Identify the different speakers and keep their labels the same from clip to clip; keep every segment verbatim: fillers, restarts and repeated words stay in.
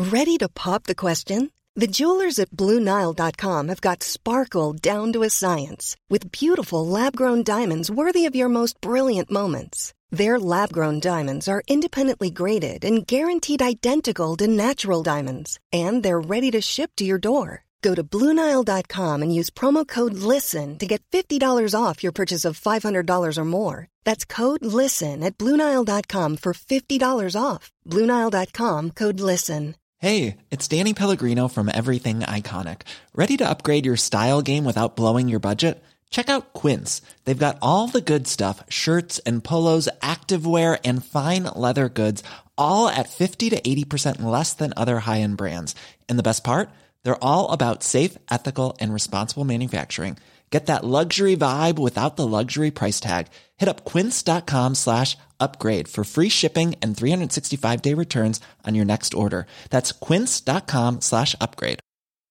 Speaker 1: Ready to pop the question? The jewelers at Blue Nile dot com have got sparkle down to a science with beautiful lab-grown diamonds worthy of your most brilliant moments. Their lab-grown diamonds are independently graded and guaranteed identical to natural diamonds, and they're ready to ship to your door. Go to Blue Nile dot com and use promo code LISTEN to get fifty dollars off your purchase of five hundred dollars or more. That's code LISTEN at Blue Nile dot com for fifty dollars off. Blue Nile dot com, code LISTEN.
Speaker 2: Hey, it's Danny Pellegrino from Everything Iconic. Ready to upgrade your style game without blowing your budget? Check out Quince. They've got all the good stuff, shirts and polos, activewear, and fine leather goods, all at fifty to eighty percent less than other high-end brands. And the best part? They're all about safe, ethical, and responsible manufacturing. Get that luxury vibe without the luxury price tag. Hit up quince.com slash upgrade for free shipping and three sixty-five day returns on your next order. That's quince.com slash upgrade.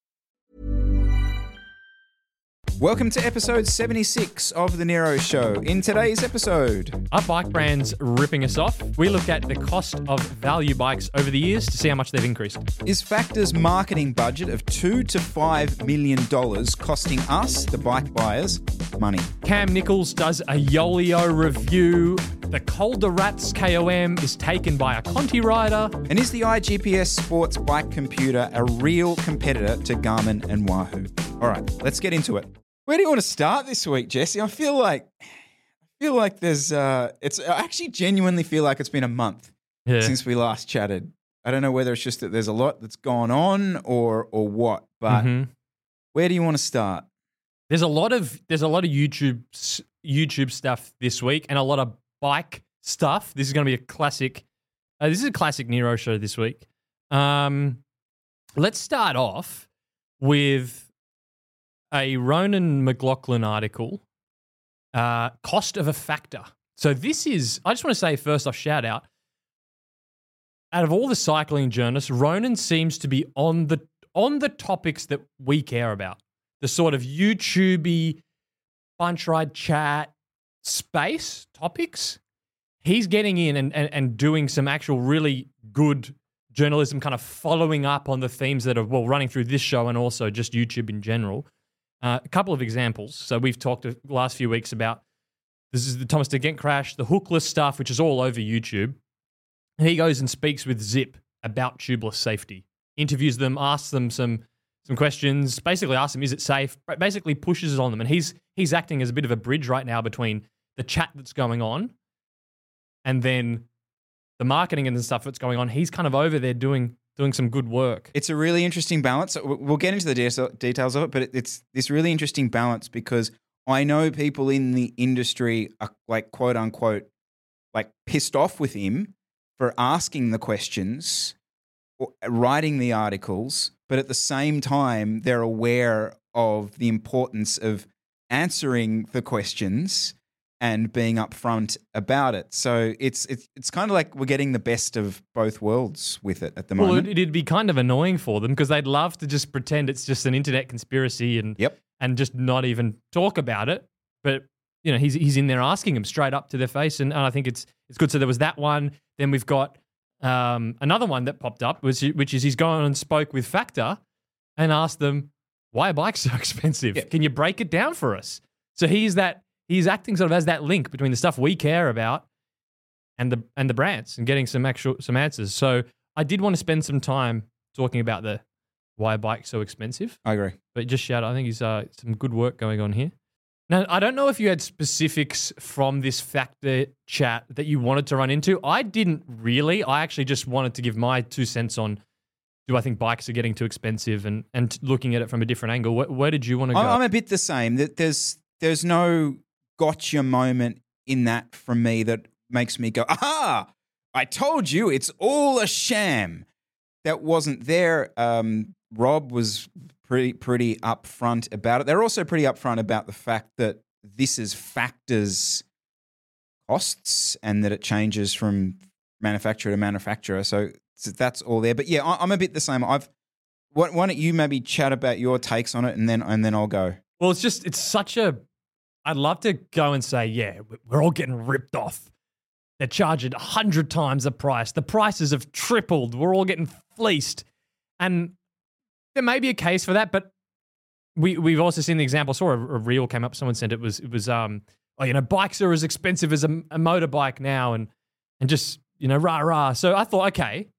Speaker 3: Welcome to episode seventy-six of The Nero Show. In today's episode...
Speaker 4: Are bike brands ripping us off? We look at the cost of value bikes over the years to see how much they've increased.
Speaker 3: Is Factor's marketing budget of two to five million dollars costing us, the bike buyers, money?
Speaker 4: Cam Nichols does a Yolio review. The Calder Rats K O M is taken by a Conti rider.
Speaker 3: And is the I G P S Sports bike computer a real competitor to Garmin and Wahoo? All right, let's get into it. Where do you want to start this week, Jesse? I feel like, I feel like there's, uh, it's. I actually genuinely feel like it's been a month
Speaker 4: Yeah.
Speaker 3: since we last chatted. I don't know whether it's just that there's a lot that's gone on or or what, but
Speaker 4: Mhm.
Speaker 3: where do you want to start?
Speaker 4: There's a lot of there's a lot of YouTube YouTube stuff this week and a lot of bike stuff. This is going to be a classic. Uh, this is a classic Nero show this week. Um, let's start off with a Ronan McLaughlin article, uh, cost of a factor. So this is, I just want to say first off, shout out. Out of all the cycling journalists, Ronan seems to be on the on the topics that we care about. The sort of YouTubey, bunch ride chat space topics. He's getting in and, and, and doing some actual really good journalism, kind of following up on the themes that are, well, running through this show and also just YouTube in general. Uh, a couple of examples. So we've talked the last few weeks about, this is the Thomas de Gent crash, the hookless stuff, which is all over YouTube. And he goes and speaks with Zip about tubeless safety, interviews them, asks them some some questions, basically asks them, is it safe? Basically pushes it on them. And he's he's acting as a bit of a bridge right now between the chat that's going on and then the marketing and the stuff that's going on. He's kind of over there doing doing some good work.
Speaker 3: It's a really interesting balance. We'll get into the de- details of it, but it's this really interesting balance because I know people in the industry are like, quote unquote, like pissed off with him for asking the questions or writing the articles, but at the same time, they're aware of the importance of answering the questions and being upfront about it. So it's it's it's kind of like we're getting the best of both worlds with it at the moment.
Speaker 4: Well, it'd be kind of annoying for them because they'd love to just pretend it's just an internet conspiracy and
Speaker 3: Yep.
Speaker 4: and just not even talk about it. But you know, he's he's in there asking them straight up to their face, and, and I think it's it's good. So there was that one. Then we've got um, another one that popped up, which which is he's gone and spoke with Factor and asked them, why are bikes so expensive?
Speaker 3: Yeah.
Speaker 4: Can you break it down for us? So he's that. He's acting sort of as that link between the stuff we care about and the and the brands and getting some actual some answers. So I did want to spend some time talking about the why are bikes so expensive.
Speaker 3: I agree.
Speaker 4: But just shout out, I think he's uh, some good work going on here. Now, I don't know if you had specifics from this Factor chat that you wanted to run into. I didn't really. I actually just wanted to give my two cents on, do I think bikes are getting too expensive and, and looking at it from a different angle. Where, where did you want to go?
Speaker 3: I'm a bit the same. There's There's no gotcha moment in that from me that makes me go, aha, I told you it's all a sham. That wasn't there. Um, Rob was pretty pretty upfront about it. They're also pretty upfront about the fact that this is Factor's costs and that it changes from manufacturer to manufacturer. So that's all there. But yeah, I'm a bit the same. I've why, why don't you maybe chat about your takes on it and then and then I'll go.
Speaker 4: Well, it's just it's such a. I'd love to go and say, yeah, we're all getting ripped off. They're charging a hundred times the price. The prices have tripled. We're all getting fleeced. And there may be a case for that, but we, we've also seen the example. I saw a, a reel came up. Someone said it was, it was um, oh, you know, bikes are as expensive as a, a motorbike now and, and just, you know, rah, rah. So I thought, okay,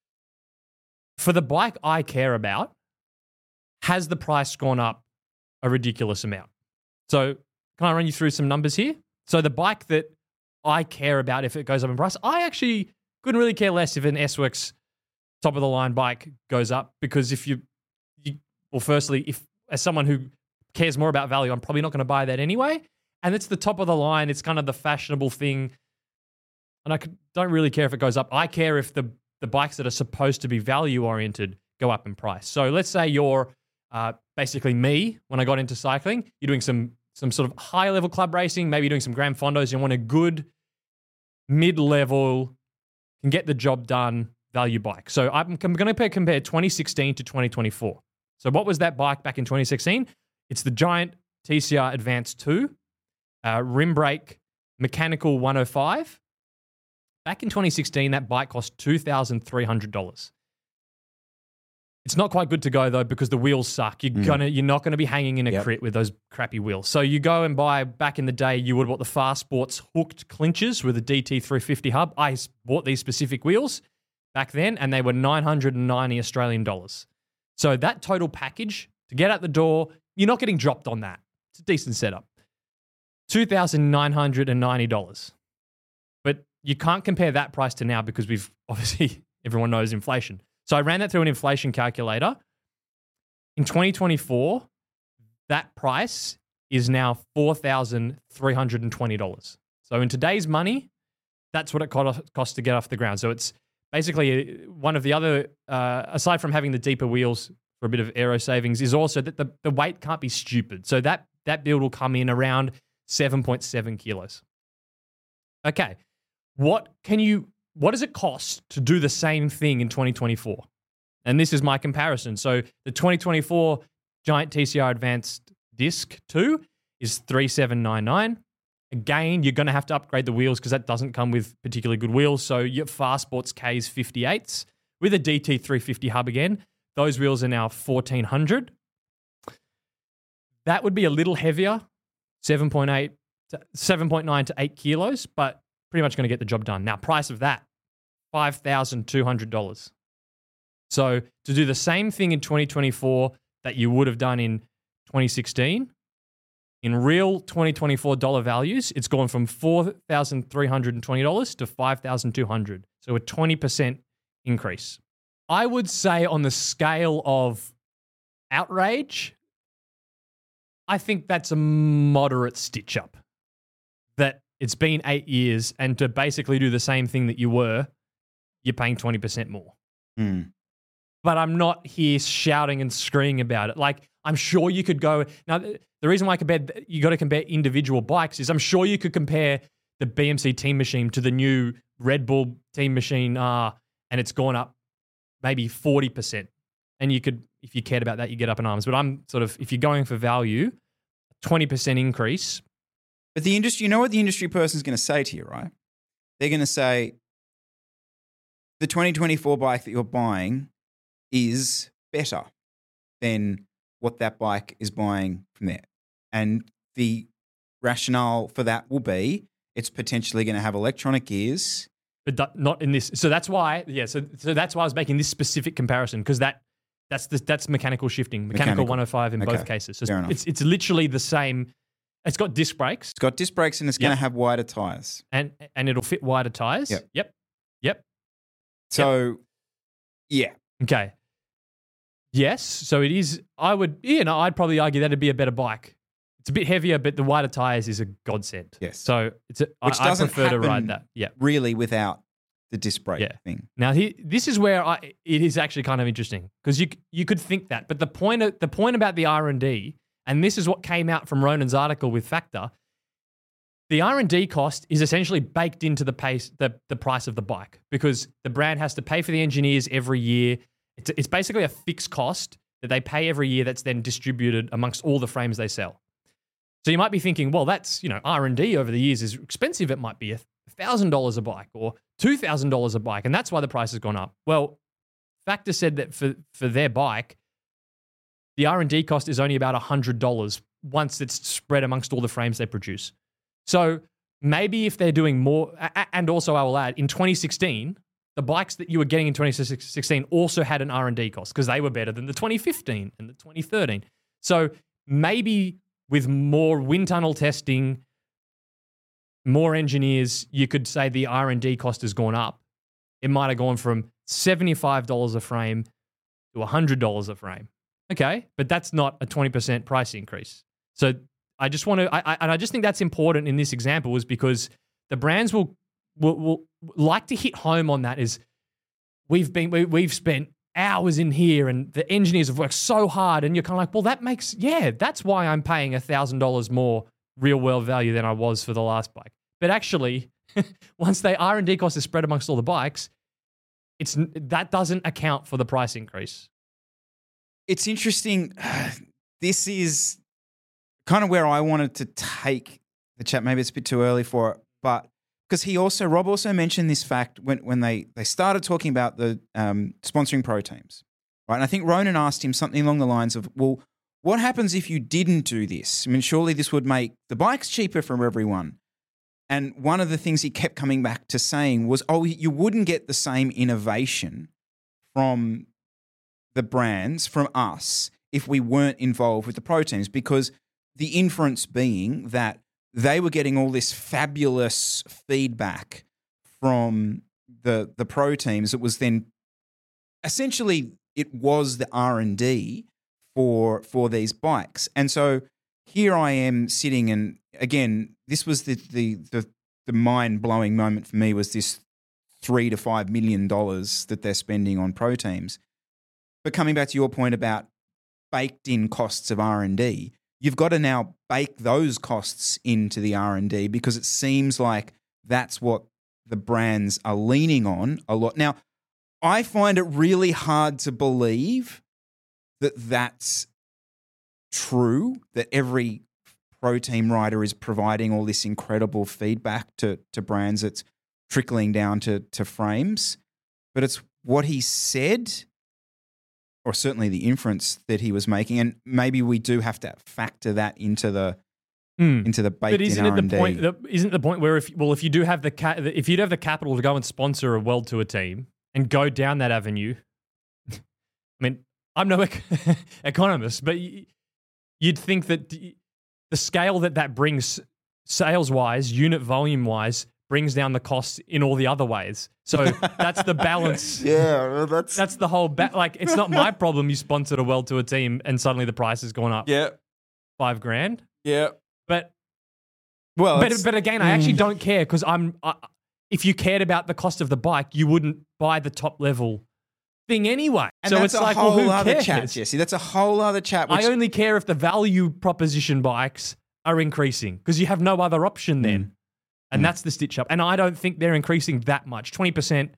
Speaker 4: for the bike I care about, has the price gone up a ridiculous amount? So can I run you through some numbers here? So the bike that I care about, if it goes up in price, I actually couldn't really care less if an S-Works top of the line bike goes up, because if you, you well, firstly, if as someone who cares more about value, I'm probably not going to buy that anyway. And it's the top of the line. It's kind of the fashionable thing. And I could, don't really care if it goes up. I care if the, the bikes that are supposed to be value oriented go up in price. So let's say you're uh, basically me when I got into cycling. You're doing some some sort of high level club racing, maybe you're doing some Gran Fondos. You want a good mid level, can get the job done value bike. So I'm, I'm going to compare twenty sixteen to twenty twenty-four. So what was that bike back in twenty sixteen? It's the Giant T C R Advance two, uh, rim brake, mechanical one oh five. Back in twenty sixteen, that bike cost two thousand three hundred dollars. It's not quite good to go though, because the wheels suck. You're mm. gonna, you're not going to be hanging in a yep. crit with those crappy wheels. So you go and buy. Back in the day, you would have bought the Fast Sports hooked clinchers with a D T three fifty hub. I bought these specific wheels back then, and they were nine hundred ninety Australian dollars. So that total package to get out the door, you're not getting dropped on that. It's a decent setup. two thousand nine hundred ninety dollars. But you can't compare that price to now, because we've obviously, everyone knows inflation. So I ran that through an inflation calculator. In twenty twenty-four, that price is now four thousand three hundred twenty dollars. So in today's money, that's what it costs to get off the ground. So it's basically one of the other, uh, aside from having the deeper wheels for a bit of aero savings, is also that the, the weight can't be stupid. So that, that build will come in around seven point seven kilos. Okay, what can you... What does it cost to do the same thing in twenty twenty-four? And this is my comparison. So the twenty twenty-four Giant T C R Advanced Disc two is three thousand seven hundred ninety-nine dollars. Again, you're going to have to upgrade the wheels because that doesn't come with particularly good wheels. So your Fast Sports K's fifty-eights with a D T three fifty hub again. Those wheels are now fourteen hundred dollars. That would be a little heavier, seven point eight, to, seven point nine to eight kilos, but pretty much going to get the job done. Now, price of that, five thousand two hundred dollars. So to do the same thing in twenty twenty-four that you would have done in twenty sixteen, in real twenty twenty-four dollar values, it's gone from four thousand three hundred twenty dollars to five thousand two hundred dollars. So a twenty percent increase. I would say on the scale of outrage, I think that's a moderate stitch up. That it's been eight years, and to basically do the same thing that you were, you're paying twenty percent more.
Speaker 3: Mm.
Speaker 4: But I'm not here shouting and screaming about it. Like, I'm sure you could go... Now, the reason why I compare, you got to compare individual bikes is I'm sure you could compare the B M C Team Machine to the new Red Bull Team Machine R, and it's gone up maybe forty percent. And you could, if you cared about that, you get up in arms. But I'm sort of, if you're going for value, twenty percent increase...
Speaker 3: But the industry, you know what the industry person's going to say to you, right? They're going to say, the twenty twenty-four bike that you're buying is better than what that bike is buying from there. And the rationale for that will be it's potentially going to have electronic gears.
Speaker 4: But not in this. So that's why, yeah, so so that's why I was making this specific comparison, because that that's the, that's mechanical shifting, mechanical, mechanical. one oh five in okay. both cases. So it's, it's, it's literally the same. It's got disc brakes.
Speaker 3: It's got disc brakes and it's yep. going to have wider tyres.
Speaker 4: And and it'll fit wider tyres.
Speaker 3: Yep.
Speaker 4: Yep. Yep.
Speaker 3: So, yep.
Speaker 4: yeah. Okay. Yes. So it is, I would, you know, I'd probably argue that'd be a better bike. It's a bit heavier, but the wider tyres is a godsend.
Speaker 3: Yes.
Speaker 4: So it's a,
Speaker 3: Which
Speaker 4: I,
Speaker 3: doesn't
Speaker 4: I prefer to
Speaker 3: happen
Speaker 4: ride that. Yeah.
Speaker 3: really without the disc brake
Speaker 4: yeah.
Speaker 3: thing.
Speaker 4: Now, he, this is where I, it is actually kind of interesting, because you you could think that. But the point, the point about the R and D, and this is what came out from Ronan's article with Factor, the R and D cost is essentially baked into the, pace, the, the price of the bike, because the brand has to pay for the engineers every year. It's, it's basically a fixed cost that they pay every year that's then distributed amongst all the frames they sell. So you might be thinking, well, that's, you know, R and D over the years is expensive. It might be one thousand dollars a bike or two thousand dollars a bike, and that's why the price has gone up. Well, Factor said that for, for their bike, the R and D cost is only about one hundred dollars once it's spread amongst all the frames they produce. So maybe if they're doing more, and also I will add, in twenty sixteen, the bikes that you were getting in twenty sixteen also had an R and D cost because they were better than the twenty fifteen and the twenty thirteen. So maybe with more wind tunnel testing, more engineers, you could say the R and D cost has gone up. It might have gone from seventy-five dollars a frame to one hundred dollars a frame. Okay, but that's not a twenty percent price increase. So I just want to, I, I, and I just think that's important in this example is because the brands will, will, will like to hit home on that is we've been, we, we've spent hours in here and the engineers have worked so hard and you're kind of like, well, that makes, yeah, that's why I'm paying one thousand dollars more real world value than I was for the last bike. But actually, once the R and D cost is spread amongst all the bikes, it's that doesn't account for the price increase.
Speaker 3: It's interesting. This is kind of where I wanted to take the chat. Maybe it's a bit too early for it, but because he also, Rob also mentioned this fact when, when they, they started talking about the um, sponsoring pro teams, right? And I think Ronan asked him something along the lines of, well, what happens if you didn't do this? I mean, surely this would make the bikes cheaper for everyone. And one of the things he kept coming back to saying was, oh, you wouldn't get the same innovation from the brands, from us, if we weren't involved with the pro teams, because the inference being that they were getting all this fabulous feedback from the the pro teams. It was then essentially it was the R and D for for these bikes. And so here I am sitting, and again, this was the the the, the mind-blowing moment for me was this three to five million dollars that they're spending on pro teams. But coming back to your point about baked-in costs of R and D, you've got to now bake those costs into the R and D because it seems like that's what the brands are leaning on a lot. Now, I find it really hard to believe that that's true, that every pro team rider is providing all this incredible feedback to, to brands that's trickling down to, to frames. But it's what he said, or certainly the inference that he was making, and maybe we do have to factor that into the mm. into the baked-in
Speaker 4: But isn't
Speaker 3: R and
Speaker 4: it
Speaker 3: D.
Speaker 4: the point? The, isn't the point where if well, if you do have the ca- if you'd have the capital to go and sponsor a World Tour team and go down that avenue, I mean, I'm no ec- economist, but you'd think that the scale that that brings, sales-wise, unit volume-wise, brings down the costs in all the other ways. So that's the balance.
Speaker 3: Yeah, well, that's
Speaker 4: that's the whole ba- like it's not my problem you sponsored a World Tour team and suddenly the price has gone up.
Speaker 3: Yeah.
Speaker 4: Five grand.
Speaker 3: Yeah.
Speaker 4: But
Speaker 3: well,
Speaker 4: but but again, I actually don't care because I'm I, if you cared about the cost of the bike, you wouldn't buy the top level thing anyway.
Speaker 3: And
Speaker 4: so
Speaker 3: that's
Speaker 4: it's
Speaker 3: a
Speaker 4: like,
Speaker 3: whole
Speaker 4: well, who
Speaker 3: other
Speaker 4: cares?
Speaker 3: chat, Jesse. That's a whole other chat. Which...
Speaker 4: I only care if the value proposition bikes are increasing because you have no other option then. Mm. And mm. that's the stitch up. And I don't think they're increasing that much. twenty percent.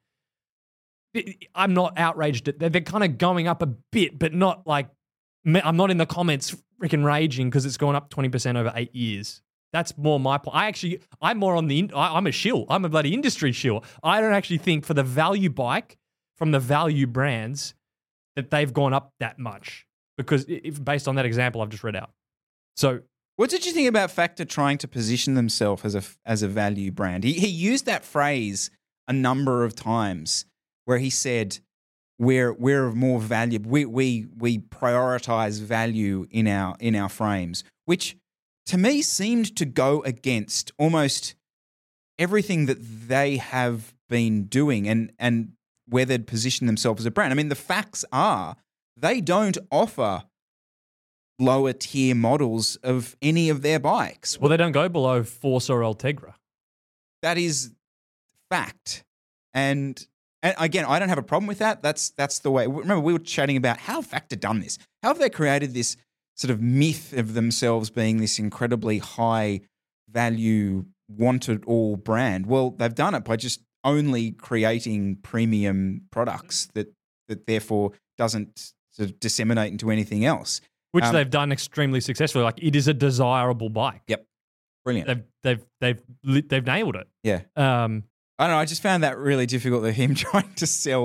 Speaker 4: I'm not outraged at They're kind of going up a bit, but not like, I'm not in the comments freaking raging because it's gone up twenty percent over eight years. That's more my point. I actually, I'm more on the, I'm a shill. I'm a bloody industry shill. I don't actually think for the value bike from the value brands that they've gone up that much because if, based on that example I've just read out. So,
Speaker 3: what did you think about Factor trying to position themselves as a as a value brand? He he used that phrase a number of times where he said we're we're more valuable. We we we prioritize value in our in our frames, which to me seemed to go against almost everything that they have been doing and and where they'd positioned themselves as a brand. I mean, the facts are they don't offer lower tier models of any of their bikes.
Speaker 4: Well, they don't go below Force or Ultegra.
Speaker 3: That is fact. And, and again, I don't have a problem with that. That's that's the way. Remember, we were chatting about how have Factor done this? How have they created this sort of myth of themselves being this incredibly high value, wanted all brand? Well, they've done it by just only creating premium products that that therefore doesn't sort of disseminate into anything else.
Speaker 4: Which
Speaker 3: um,
Speaker 4: they've done extremely successfully. Like it is a desirable bike.
Speaker 3: Yep, brilliant.
Speaker 4: They've they've they've they've nailed it.
Speaker 3: Yeah.
Speaker 4: Um,
Speaker 3: I don't know. I just found that really difficult. Of him trying to sell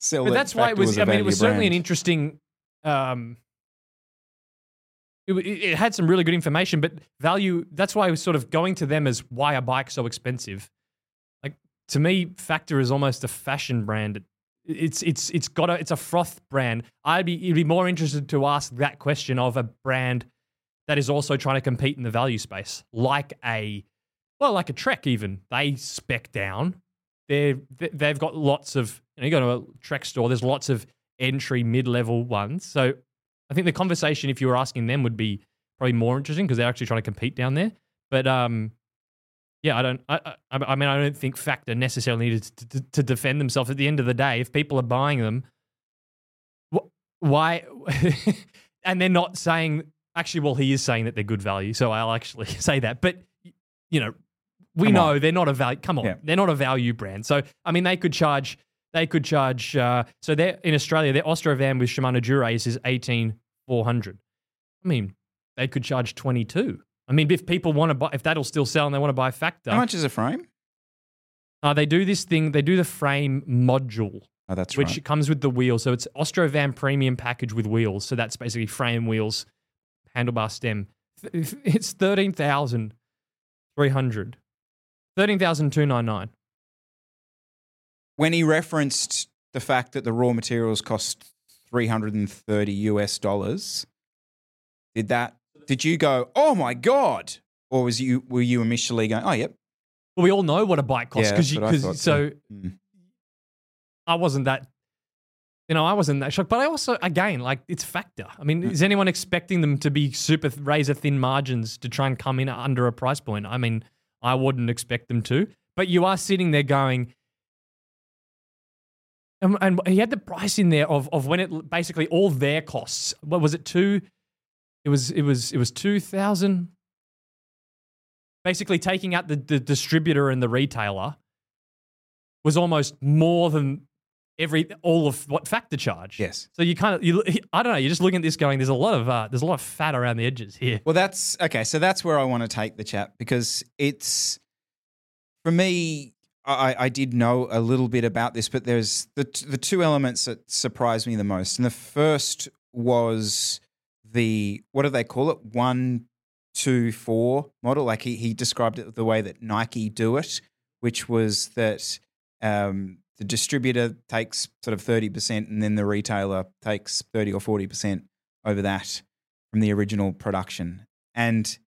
Speaker 3: sell
Speaker 4: But
Speaker 3: that
Speaker 4: that's why it
Speaker 3: Factor
Speaker 4: was.
Speaker 3: a
Speaker 4: I mean, it
Speaker 3: value
Speaker 4: was certainly an
Speaker 3: brand.
Speaker 4: interesting. Um, it, it it had some really good information, but value. That's why I was sort of going to them as why a bike so expensive. Like to me, Factor is almost a fashion brand. It's it's it's got a it's a froth brand. I'd be you'd be more interested to ask that question of a brand that is also trying to compete in the value space, like a well, like a Trek. Even they spec down. They're they've got lots of. You know, you go to a Trek store. There's lots of entry mid level ones. So I think the conversation, if you were asking them, would be probably more interesting because they're actually trying to compete down there. But um, yeah, I don't. I, I, I mean, I don't think Factor necessarily needed to, to, to defend themselves. At the end of the day, if people are buying them, wh- why? And they're not saying. Actually, well, he is saying that they're good value, so I'll actually say that. But you know, we
Speaker 3: Come
Speaker 4: know
Speaker 3: on.
Speaker 4: they're not a value. Come on,
Speaker 3: Yeah.
Speaker 4: they're not a value brand. So I mean, they could charge. They could charge. Uh, so they're in Australia. Their Ostrovan with Shimano Dura-Ace is eighteen four hundred. I mean, they could charge twenty two. I mean, if people want to buy, if that'll still sell and they want to buy Factor,
Speaker 3: How much is a frame?
Speaker 4: uh, they do this thing. They do the frame module,
Speaker 3: Oh, that's
Speaker 4: which
Speaker 3: right.
Speaker 4: comes with the wheel. So it's Ostrovan premium package with wheels. So that's basically frame, wheels, handlebar stem. It's thirteen thousand three hundred. thirteen thousand two hundred ninety-nine.
Speaker 3: When he referenced the fact that the raw materials cost three hundred thirty US dollars, did that? Did you go, oh my God? Or was you were you initially going, oh, yep.
Speaker 4: Well, we all know what a bike costs
Speaker 3: Yeah,
Speaker 4: because
Speaker 3: that's what I thought,
Speaker 4: so
Speaker 3: yeah. Mm.
Speaker 4: I wasn't that, you know, I wasn't that shocked. But I also, again, like it's Factor. I mean, is anyone expecting them to be super razor thin margins to try and come in under a price point? I mean, I wouldn't expect them to. But you are sitting there going, and, and he had the price in there of of when it basically all their costs. What was it? Two. It was it was it was two thousand. Basically, taking out the, the distributor and the retailer was almost more than every all of what Factor charge.
Speaker 3: Yes.
Speaker 4: So you kind of you I don't know. You're just looking at this going. There's a lot of uh, there's a lot of fat around the edges here.
Speaker 3: Well, that's okay. So that's where I want to take the chat because it's for me. I, I did know a little bit about this, but there's the the two elements that surprised me the most, and the first was the what do they call it? One, two, four model. Like he he described it the way that Nike do it, which was that um, the distributor takes sort of thirty percent, and then the retailer takes thirty or forty percent over that from the original production, and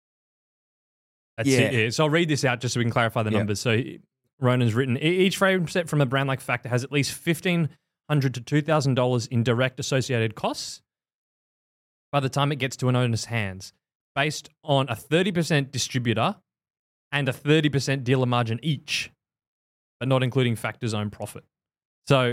Speaker 4: That's
Speaker 3: Yeah.
Speaker 4: it. Yeah. So I'll read this out just so we can clarify the
Speaker 3: Yeah.
Speaker 4: numbers. So Ronan's written, "E- each frame set from a brand like Factor has at least fifteen hundred dollars to two thousand dollars in direct associated costs by the time it gets to an owner's hands, based on a thirty percent distributor and a thirty percent dealer margin each, but not including Factor's own profit." So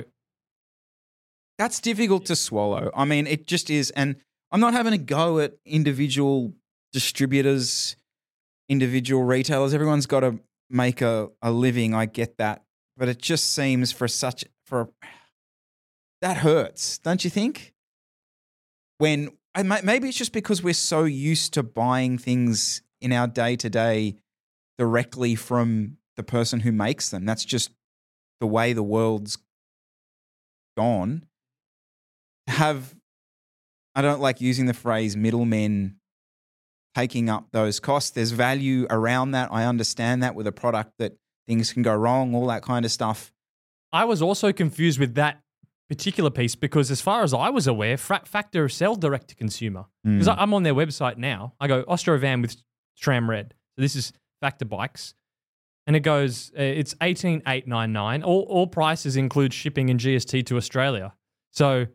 Speaker 3: that's difficult to swallow. I mean, it just is. And I'm not having a go at individual distributors, individual retailers. Everyone's got to make a, a living. I get that. But it just seems for such, for that hurts, don't you think? When I may- maybe it's just because we're so used to buying things in our day to day directly from the person who makes them. That's just the way the world's gone. Have, I don't like using the phrase middlemen taking up those costs. There's value around that. I understand that with a product that things can go wrong, all that kind of stuff.
Speaker 4: I was also confused with that particular piece because as far as I was aware, Fra- Factor sell direct to consumer. Because I'm on their website now. I go Ostrovan with SRAM Red. So this is Factor bikes. And it goes, uh, it's eighteen thousand eight hundred ninety-nine. All, all prices include shipping and G S T to Australia. So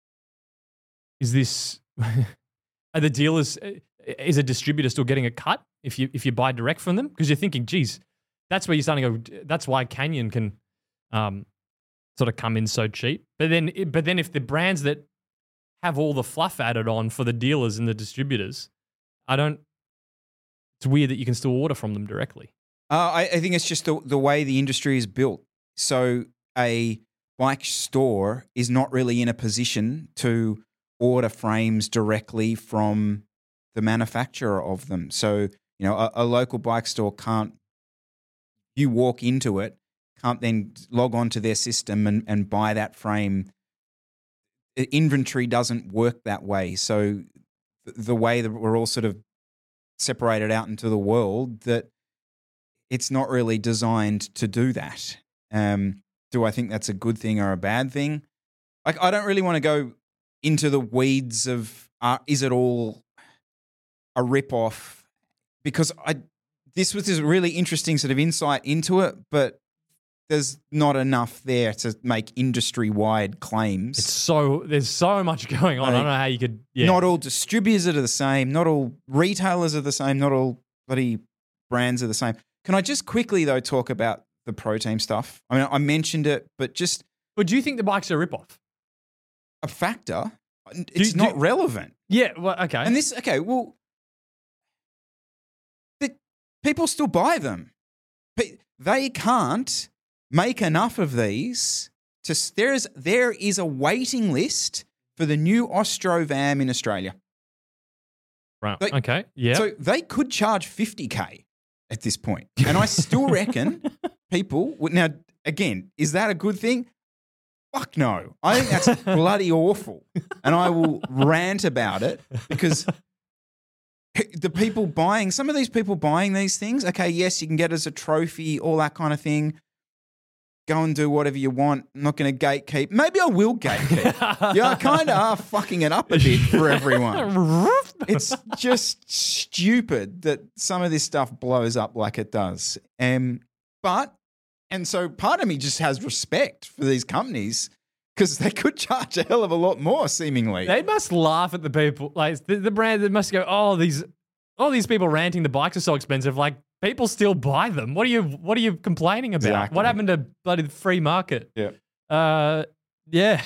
Speaker 4: is this, are the dealers, uh, is a distributor still getting a cut if you if you buy direct from them? Because you're thinking, geez, that's where you're starting to go, that's why Canyon can um, sort of come in so cheap. But then, but then if the brands that have all the fluff added on for the dealers and the distributors, I don't, it's weird that you can still order from them directly.
Speaker 3: Uh, I, I think it's just the, the way the industry is built. So a bike store is not really in a position to order frames directly from the manufacturer of them. So, you know, a, a local bike store can't, you walk into it, can't then log on to their system and, and buy that frame. Inventory doesn't work that way. So the way that we're all sort of separated out into the world, that it's not really designed to do that. Um, do I think that's a good thing or a bad thing? Like, I don't really want to go into the weeds of uh, is it all a rip-off, because I this was this really interesting sort of insight into it, but there's not enough there to make industry-wide claims.
Speaker 4: It's so there's so much going on.
Speaker 3: Like,
Speaker 4: I don't know how you could. Yeah.
Speaker 3: Not all distributors are the same. Not all retailers are the same. Not all bloody brands are the same. Can I just quickly though talk about the Pro Team stuff? I mean, I mentioned it, but just
Speaker 4: But do you think the bikes are a rip-off?
Speaker 3: a factor. It's
Speaker 4: do-
Speaker 3: not relevant.
Speaker 4: Yeah. Well, okay.
Speaker 3: And this, okay, well, the, people still buy them. Pe- They can't make enough of these. To s- there is there is a waiting list for the new Ostrovam in Australia.
Speaker 4: right.
Speaker 3: they-
Speaker 4: okay. Yeah.
Speaker 3: So they could charge fifty K at this point. And I still reckon people would. Now, again, is that a good thing? Fuck no. I think that's bloody awful. And I will rant about it, because the people buying, some of these people buying these things, okay, yes, you can get it as a trophy, all that kind of thing. Go and do whatever you want. I'm not going to gatekeep. Maybe I will gatekeep. Yeah, I kind of are fucking it up a bit for everyone. It's just stupid that some of this stuff blows up like it does. Um, but, and so part of me just has respect for these companies, because they could charge a hell of a lot more, seemingly.
Speaker 4: They must laugh at the people, like the, the brand. They must go, oh, these, all these people ranting the bikes are so expensive. Like, people still buy them. What are you, what are you complaining about?
Speaker 3: Exactly.
Speaker 4: What happened to bloody free market?
Speaker 3: Yeah.
Speaker 4: Uh, yeah.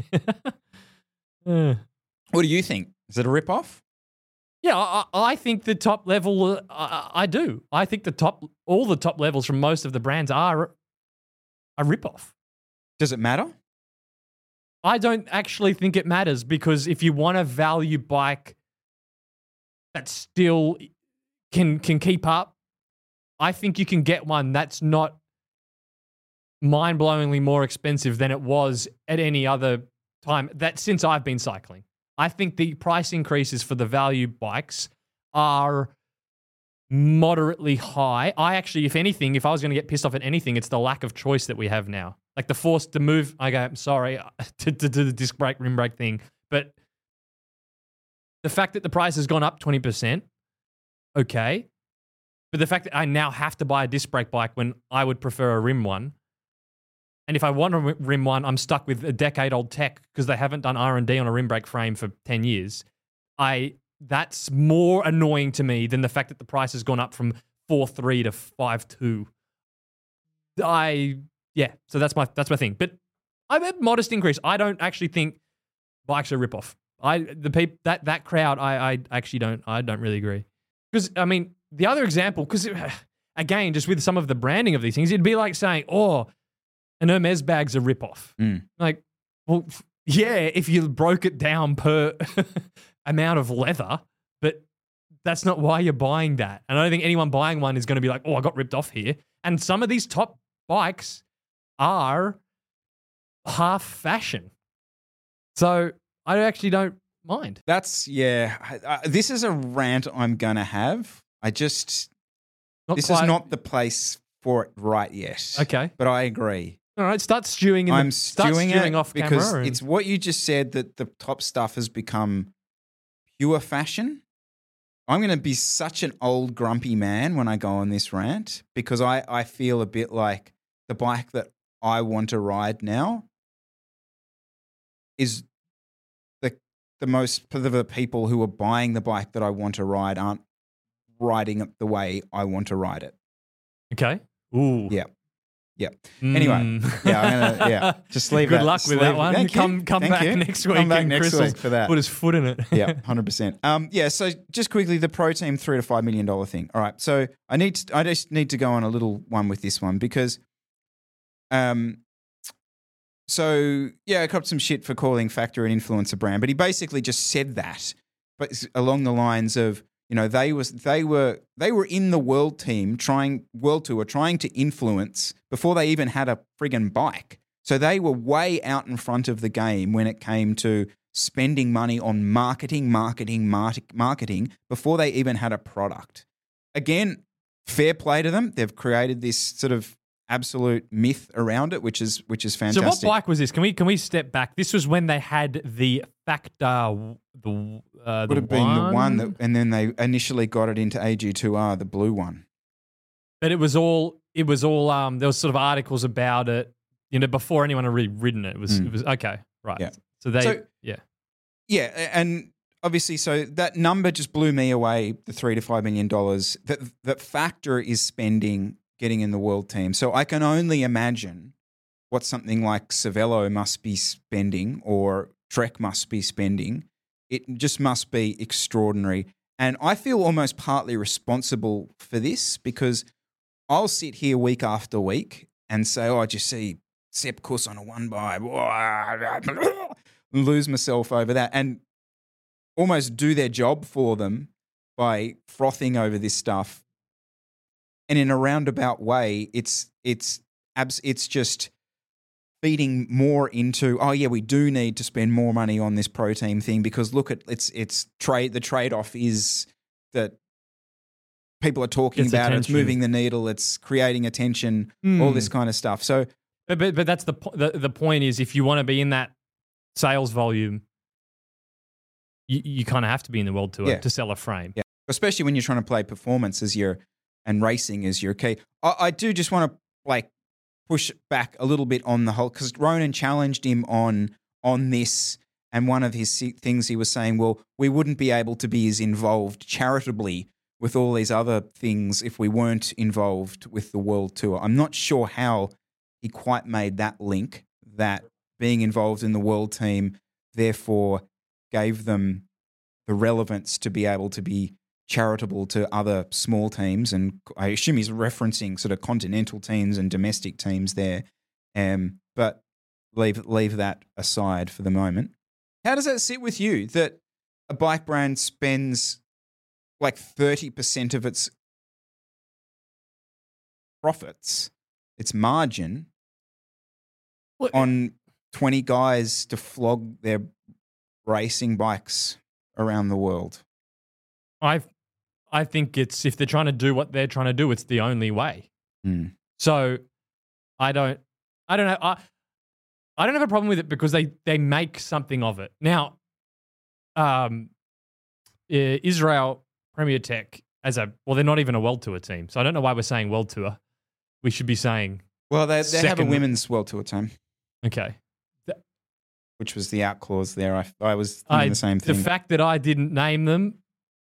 Speaker 4: Uh,
Speaker 3: What do you think? Is it a rip-off?
Speaker 4: yeah, I, I think the top level. Uh, I, I do. I think the top, all the top levels from most of the brands are a rip-off.
Speaker 3: Does it matter?
Speaker 4: I don't actually think it matters, because if you want a value bike that still can can keep up, I think you can get one that's not mind-blowingly more expensive than it was at any other time that since I've been cycling. I think the price increases for the value bikes are moderately high. I actually, if anything, if I was going to get pissed off at anything, it's the lack of choice that we have now. Like the force to move, I go, I'm sorry, to, to do the disc brake, rim brake thing. But the fact that the price has gone up twenty percent, okay. But the fact that I now have to buy a disc brake bike when I would prefer a rim one, and if I want a rim one, I'm stuck with a decade-old tech because they haven't done R and D on a rim brake frame for ten years. I that's more annoying to me than the fact that the price has gone up from four three to five two. I yeah, so that's my that's my thing. But I'm a modest increase. I don't actually think bikes are rip-off. I the peop, that that crowd, I I actually don't I don't really agree. Because I mean, the other example, because again, just with some of the branding of these things, it'd be like saying, oh, an Hermes bag's a rip-off.
Speaker 3: Mm.
Speaker 4: Like, well, yeah, if you broke it down per amount of leather, but that's not why you're buying that. And I don't think anyone buying one is going to be like, oh, I got ripped off here. And some of these top bikes are half fashion. So I actually don't mind.
Speaker 3: That's, yeah. I, I, this is a rant I'm going to have. I just,
Speaker 4: Not
Speaker 3: this
Speaker 4: quite-
Speaker 3: is not the place for it right yet.
Speaker 4: Okay.
Speaker 3: But I agree.
Speaker 4: All right, start stewing in
Speaker 3: I'm
Speaker 4: the, start
Speaker 3: stewing
Speaker 4: stewing
Speaker 3: it
Speaker 4: off
Speaker 3: because
Speaker 4: camera. and-
Speaker 3: it's what you just said, that the top stuff has become pure fashion. I'm going to be such an old grumpy man when I go on this rant, because I, I feel a bit like the bike that I want to ride now is the the most of the people who are buying the bike that I want to ride aren't riding it the way I want to ride it.
Speaker 4: Okay. Ooh.
Speaker 3: Yeah. Yeah. Anyway,
Speaker 4: Mm.
Speaker 3: yeah, I'm gonna, yeah, just leave
Speaker 4: Good
Speaker 3: that.
Speaker 4: luck
Speaker 3: Just
Speaker 4: with
Speaker 3: leave-
Speaker 4: that one.
Speaker 3: Thank you.
Speaker 4: come come
Speaker 3: Thank
Speaker 4: back
Speaker 3: you.
Speaker 4: next week.
Speaker 3: Come back
Speaker 4: and
Speaker 3: next
Speaker 4: Chris will
Speaker 3: week for that.
Speaker 4: put his foot in it.
Speaker 3: Yeah, one hundred percent. Um, yeah, so just quickly, the Pro Team three to five million dollar thing. All right, so I need to, I just need to go on a little one with this one because, um, so yeah, I copped some shit for calling Factor an influencer brand, but he basically just said that, but it's along the lines of You know, they was they were they were in the world team trying world tour trying to influence before they even had a friggin' bike. So they were way out in front of the game when it came to spending money on marketing, marketing, market, marketing before they even had a product. Again, fair play to them. They've created this sort of absolute myth around it, which is which is fantastic.
Speaker 4: So what bike was this? Can we can we step back? This was when they had the Factor, the uh, the
Speaker 3: would have been
Speaker 4: one?
Speaker 3: the one that, and then they initially got it into A G two R, the blue one.
Speaker 4: But it was all it was all um there was sort of articles about it, you know, before anyone had really ridden it. It was
Speaker 3: Mm.
Speaker 4: it was okay, right.
Speaker 3: Yeah.
Speaker 4: So they
Speaker 3: So-
Speaker 4: yeah.
Speaker 3: Yeah, and obviously, so that number just blew me away. The three to five million dollars that that Factor is spending getting in the world team. So I can only imagine what something like Cervelo must be spending or Trek must be spending. It just must be extraordinary, and I feel almost partly responsible for this because I'll sit here week after week and say, "Oh, I just see Sepp Kuss on a one by." Lose myself over that and almost do their job for them by frothing over this stuff. And in a roundabout way, it's it's abs- it's just feeding more into, oh yeah, we do need to spend more money on this pro team thing because look at it's it's trade the trade-off is that people are talking
Speaker 4: Gets
Speaker 3: about it, it's
Speaker 4: attention.
Speaker 3: moving the needle, it's creating attention,
Speaker 4: Mm.
Speaker 3: all this kind of stuff. So
Speaker 4: But but, but that's the, po- the the point is if you want to be in that sales volume, you, you kind of have to be in the world tour
Speaker 3: Yeah.
Speaker 4: to sell a frame.
Speaker 3: Yeah, especially when you're trying to play performance as your and racing as your key. I, I do just want to like push back a little bit on the whole because Ronan challenged him on on this, and one of his se- things he was saying, well, we wouldn't be able to be as involved charitably with all these other things if we weren't involved with the world tour. I'm not sure how he quite made that link that being involved in the world team therefore gave them the relevance to be able to be charitable to other small teams, and I assume he's referencing sort of continental teams and domestic teams there. Um, but leave leave that aside for the moment. How does that sit with you that a bike brand spends like thirty percent of its profits, its margin,
Speaker 4: Well,
Speaker 3: on twenty guys to flog their racing bikes around the world?
Speaker 4: I I think it's if they're trying to do what they're trying to do, it's the only way.
Speaker 3: Mm.
Speaker 4: So I don't I don't know I I don't have a problem with it because they they make something of it. Now, um, uh, Israel Premier Tech as a well, they're not even a World Tour team, so I don't know why we're saying World Tour. We should be saying
Speaker 3: Well, they, they have a
Speaker 4: Second-
Speaker 3: women's world tour team,
Speaker 4: okay.
Speaker 3: which was the out clause there. I, I was thinking
Speaker 4: I,
Speaker 3: the same thing.
Speaker 4: The fact that I didn't name them,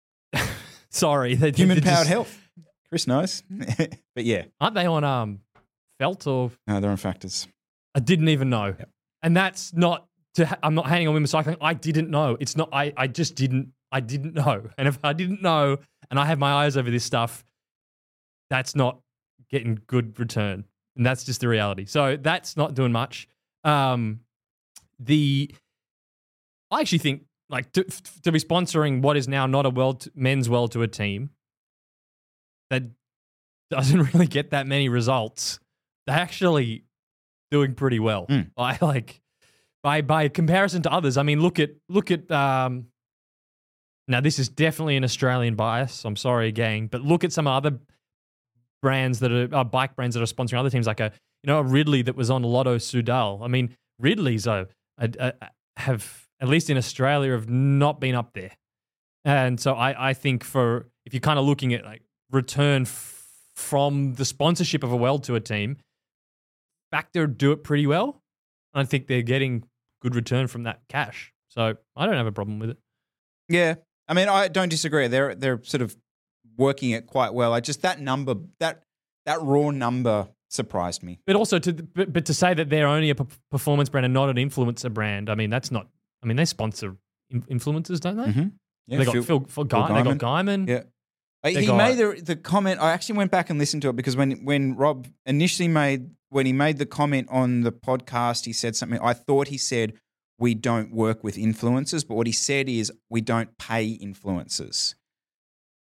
Speaker 4: sorry, they
Speaker 3: Human
Speaker 4: they're
Speaker 3: powered
Speaker 4: just-
Speaker 3: health. Chris knows. But yeah,
Speaker 4: Aren't they on um Felt or
Speaker 3: no, they're on factors.
Speaker 4: I didn't even know.
Speaker 3: Yep.
Speaker 4: And that's not to ha- I'm not hating on women's cycling. I didn't know. It's not I I just didn't I didn't know. And if I didn't know and I have my eyes over this stuff, that's not getting good return. And that's just the reality. So that's not doing much. Um the I actually think like to, to be sponsoring what is now not a world men's world tour team that doesn't really get that many results. They're actually doing pretty well.
Speaker 3: Mm.
Speaker 4: I like by by comparison to others. I mean, look at look at um. Now this is definitely an Australian bias. I'm sorry, gang, but look at some other brands that are uh, bike brands that are sponsoring other teams, like a you know a Ridley that was on Lotto Soudal. I mean, Ridleys are, are, are have at least in Australia have not been up there, and so I I think for if you're kind of looking at like return f- from the sponsorship of a World Tour team. Factor do it pretty well. I think they're getting good return from that cash. So I don't have a problem with it.
Speaker 3: Yeah, I mean, I don't disagree. They're they're sort of working it quite well. I just that number that that raw number surprised me.
Speaker 4: But also to but, but to say that they're only a p- performance brand and not an influencer brand. I mean, that's not. I mean, they sponsor in- influencers, don't they?
Speaker 3: Mm-hmm. Yeah,
Speaker 4: they got
Speaker 3: Phil-
Speaker 4: Phil, Phil, Guy,
Speaker 3: Phil
Speaker 4: they got
Speaker 3: Guyman.
Speaker 4: Guyman.
Speaker 3: Yeah. Uh,
Speaker 4: They
Speaker 3: He
Speaker 4: got-
Speaker 3: made the the comment. I actually went back and listened to it because when when Rob initially made when he made the comment on the podcast, he said something. I thought he said we don't work with influencers, but what he said is we don't pay influencers.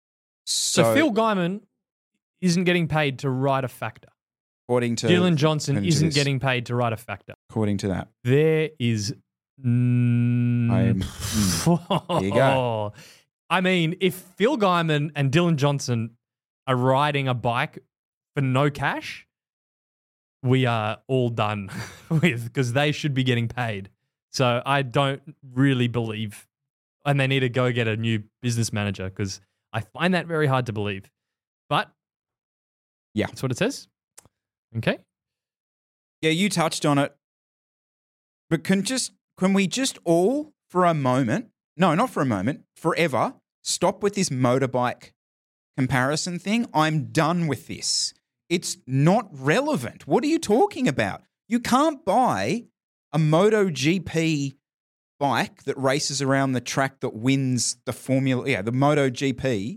Speaker 3: So,
Speaker 4: So, Phil Guyman isn't getting paid to ride a factor.
Speaker 3: according to
Speaker 4: Dylan Johnson
Speaker 3: according to
Speaker 4: isn't
Speaker 3: this-
Speaker 4: getting paid to ride a factor.
Speaker 3: according to that.
Speaker 4: There is. Mm,
Speaker 3: I'm- mm, there you go.
Speaker 4: I mean, if Phil Guyman and Dylan Johnson are riding a bike for no cash, we are all done with because they should be getting paid. So I don't really believe, and they need to go get a new business manager because I find that very hard to believe. But
Speaker 3: yeah,
Speaker 4: that's what it says. Okay.
Speaker 3: Yeah, you touched on it. But can just can we just all for a moment, no, not for a moment, forever, stop with this motorbike comparison thing? I'm done with this. It's not relevant. What are you talking about? You can't buy a MotoGP bike that races around the track that wins the Formula, yeah, the MotoGP.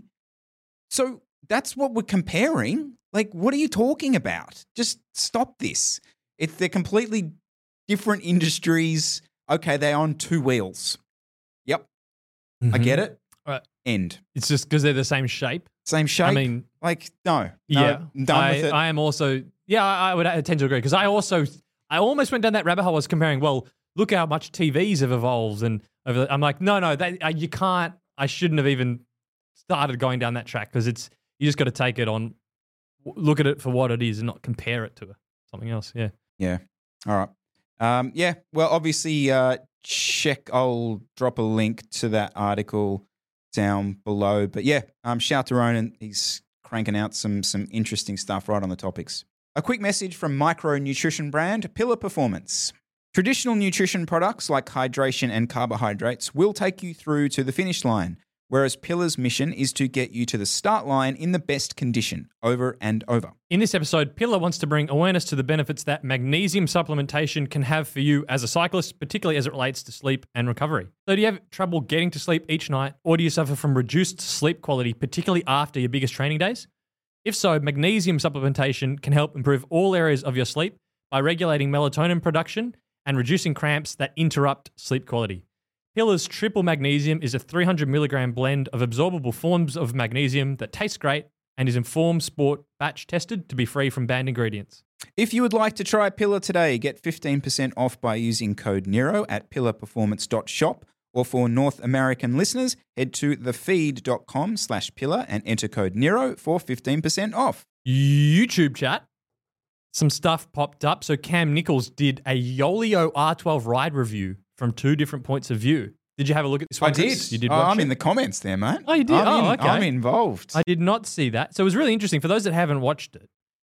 Speaker 3: So that's what we're comparing. Like, what are you talking about? Just stop this. It's they're completely different industries. Okay, they're on two wheels. Yep.
Speaker 4: Mm-hmm.
Speaker 3: I get it.
Speaker 4: Right.
Speaker 3: End.
Speaker 4: It's just because they're the same shape.
Speaker 3: Same shape.
Speaker 4: I mean,
Speaker 3: like, no. no
Speaker 4: yeah.
Speaker 3: I'm done
Speaker 4: I,
Speaker 3: with it.
Speaker 4: I am also, yeah, I, I would I tend to agree because I also, I almost went down that rabbit hole. I was comparing, well, look how much T Vs have evolved. And over, I'm like, no, no, they, uh, you can't, I shouldn't have even started going down that track because it's, you just got to take it on, look at it for what it is and not compare it to something else. Yeah.
Speaker 3: Yeah. All right. Um, yeah. Well, obviously, uh, check. I'll drop a link to that article down below. But yeah, um, shout to Ronan. He's cranking out some some interesting stuff right on the topics. A quick message from micro-nutrition brand Pillar Performance. Traditional nutrition products like hydration and carbohydrates will take you through to the finish line, whereas Pillar's mission is to get you to the start line in the best condition over and over.
Speaker 4: In this episode, Pillar wants to bring awareness to the benefits that magnesium supplementation can have for you as a cyclist, particularly as it relates to sleep and recovery. So do you have trouble getting to sleep each night, or do you suffer from reduced sleep quality, particularly after your biggest training days? If so, magnesium supplementation can help improve all areas of your sleep by regulating melatonin production and reducing cramps that interrupt sleep quality. Pillar's triple magnesium is a three hundred milligram blend of absorbable forms of magnesium that tastes great and is Informed Sport batch tested to be free from banned ingredients.
Speaker 3: If you would like to try Pillar today, get fifteen percent off by using code Nero at pillar performance dot shop, or for North American listeners, head to thefeed.com slash pillar and enter code Nero for fifteen percent off.
Speaker 4: YouTube chat, some stuff popped up. So Cam Nichols did a Yolio R twelve ride review from two different points of view. Did you have a look at this one?
Speaker 3: I did.
Speaker 4: Chris? You did
Speaker 3: Oh,
Speaker 4: watch
Speaker 3: I'm
Speaker 4: it?
Speaker 3: in the comments there, mate.
Speaker 4: Oh, you did?
Speaker 3: I'm
Speaker 4: Oh,
Speaker 3: in-
Speaker 4: okay.
Speaker 3: I'm involved.
Speaker 4: I did not see that. So it was really interesting. For those that haven't watched it,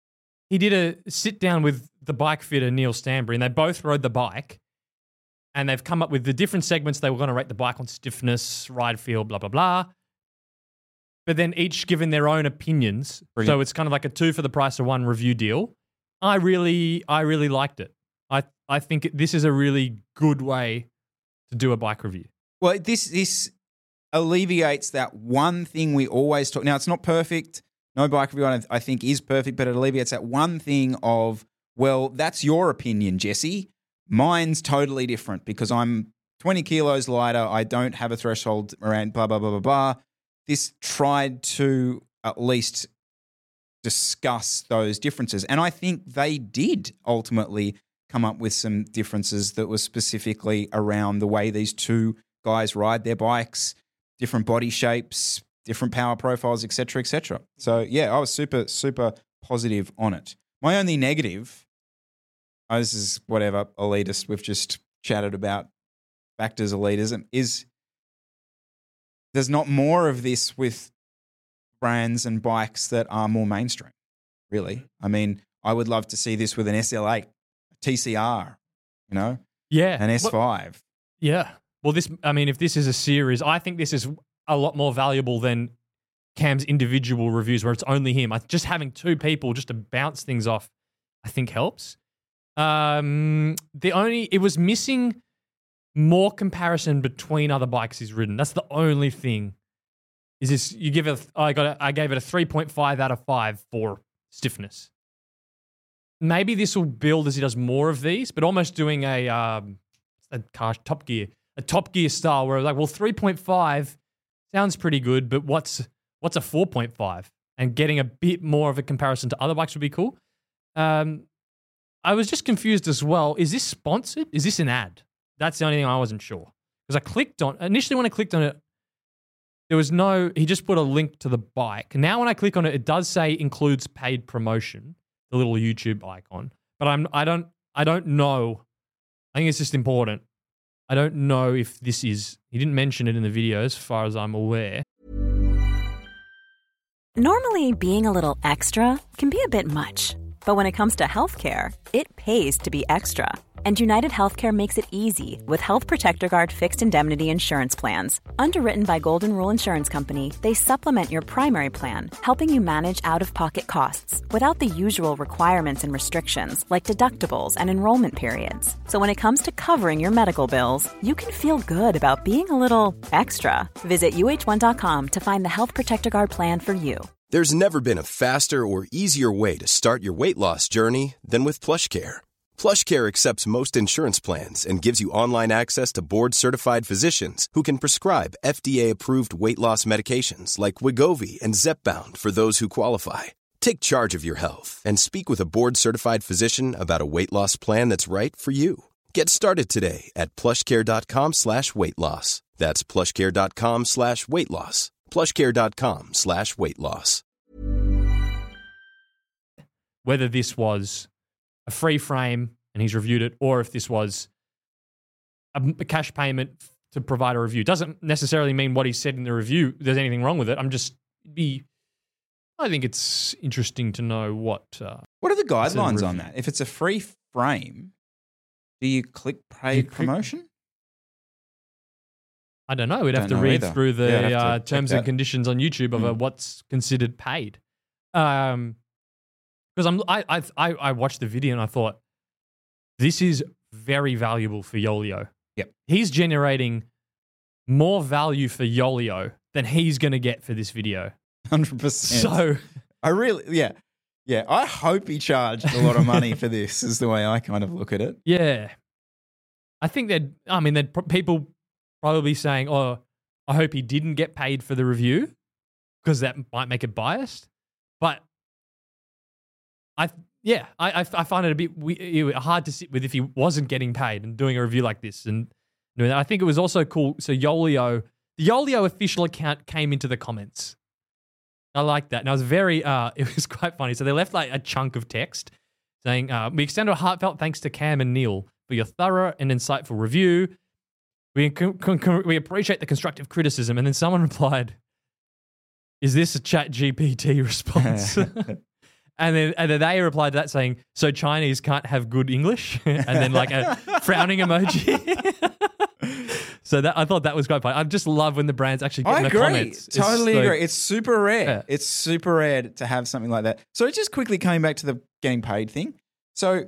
Speaker 4: he did a sit down with the bike fitter, Neil Stanbury, and they both rode the bike. And they've come up with the different segments they were going to rate the bike on: stiffness, ride feel, blah, blah, blah. But then each given their own opinions.
Speaker 3: Brilliant.
Speaker 4: So it's kind of like a two for the price of one review deal. I really, I really liked it. I, I think this is a really good way to do a bike review.
Speaker 3: Well, this this alleviates that one thing we always talk. Now, it's not perfect. No bike review, I I think, is perfect, but it alleviates that one thing of, well, that's your opinion, Jesse. Mine's totally different because I'm twenty kilos lighter. I don't have a threshold around blah, blah, blah, blah, blah. This tried to at least discuss those differences. And I think they did ultimately come up with some differences that were specifically around the way these two guys ride their bikes, different body shapes, different power profiles, et cetera, et cetera. So, yeah, I was super, super positive on it. My only negative, oh, this is whatever, elitist, we've just chatted about factors elitism, is there's not more of this with brands and bikes that are more mainstream, really. I mean, I would love to see this with an S L eight, a T C R, you know,
Speaker 4: Yeah.
Speaker 3: an S five.
Speaker 4: Well, yeah. Well, this, I mean, if this is a series, I think this is a lot more valuable than Cam's individual reviews where it's only him. I, just having two people just to bounce things off, I think helps. Um, the only, it was missing more comparison between other bikes he's ridden. That's the only thing. Is this, you give it, I got, a, I gave it a three point five out of five for stiffness. Maybe this will build as he does more of these, but almost doing a, um, a car, Top Gear, a Top Gear style where like, well, three point five sounds pretty good, but what's what's a four point five? And getting a bit more of a comparison to other bikes would be cool. Um, I was just confused as well. Is this sponsored? Is this an ad? That's the only thing I wasn't sure. Because I clicked on, initially when I clicked on it, there was no, he just put a link to the bike. Now when I click on it, it does say includes paid promotion, the little YouTube icon. But I'm, I don't, I don't know. I think it's just important. I don't know if this is, he didn't mention it in the video as far as I'm aware.
Speaker 5: Normally, being a little extra can be a bit much. But when it comes to healthcare, it pays to be extra. And United Healthcare makes it easy with Health Protector Guard fixed indemnity insurance plans. Underwritten by Golden Rule Insurance Company, they supplement your primary plan, helping you manage out-of-pocket costs without the usual requirements and restrictions like deductibles and enrollment periods. So when it comes to covering your medical bills, you can feel good about being a little extra. Visit U H one dot com to find the Health Protector Guard plan for you.
Speaker 6: There's never been a faster or easier way to start your weight loss journey than with PlushCare. PlushCare accepts most insurance plans and gives you online access to board-certified physicians who can prescribe F D A-approved weight loss medications like Wegovy and Zepbound for those who qualify. Take charge of your health and speak with a board-certified physician about a weight loss plan that's right for you. Get started today at plushcare.com slash weight loss. That's plushcare.com slash weight loss. plushcare.com slash weight loss.
Speaker 4: Whether this was a free frame and he's reviewed it, or if this was a, a cash payment to provide a review. Doesn't necessarily mean what he said in the review, there's anything wrong with it. I'm just be. I think it's interesting to know what. Uh,
Speaker 3: what are the guidelines on that? If it's a free frame, do you click paid
Speaker 4: you click,
Speaker 3: promotion?
Speaker 4: I don't know. We'd have
Speaker 3: don't
Speaker 4: to
Speaker 3: know
Speaker 4: read
Speaker 3: either.
Speaker 4: through the
Speaker 3: Yeah,
Speaker 4: uh, terms and conditions on YouTube of
Speaker 3: Mm.
Speaker 4: uh, what's considered paid. Um, because I'm I, I I I watched the video and I thought this is very valuable for Yolio.
Speaker 3: Yep,
Speaker 4: he's generating more value for Yolio than he's going to get for this video.
Speaker 3: one hundred percent.
Speaker 4: So
Speaker 3: I really, yeah, yeah. I hope he charged a lot of money for this. Is the way I kind of look at it.
Speaker 4: yeah, I think that I mean that people probably saying, "Oh, I hope he didn't get paid for the review," because that might make it biased. But I, yeah, I, I, I find it a bit we, hard to sit with if he wasn't getting paid and doing a review like this. And doing that. I think it was also cool. So Yolio, the Yolio official account came into the comments. I like that. And I was very, uh, it was quite funny. So they left like a chunk of text saying, uh, we extend our heartfelt thanks to Cam and Neil for your thorough and insightful review. We, con- con- we appreciate the constructive criticism. And then someone replied, is this a Chat G P T response? And then, and then they replied to that saying, so Chinese can't have good English? And then like a frowning emoji. So that I thought that was quite funny. I just love when the brands actually get
Speaker 3: I
Speaker 4: in the
Speaker 3: agree.
Speaker 4: comments. It's
Speaker 3: Totally
Speaker 4: like-
Speaker 3: agree. It's super rare.
Speaker 4: Yeah.
Speaker 3: It's super rare to have something like that. So just quickly coming back to the getting paid thing. So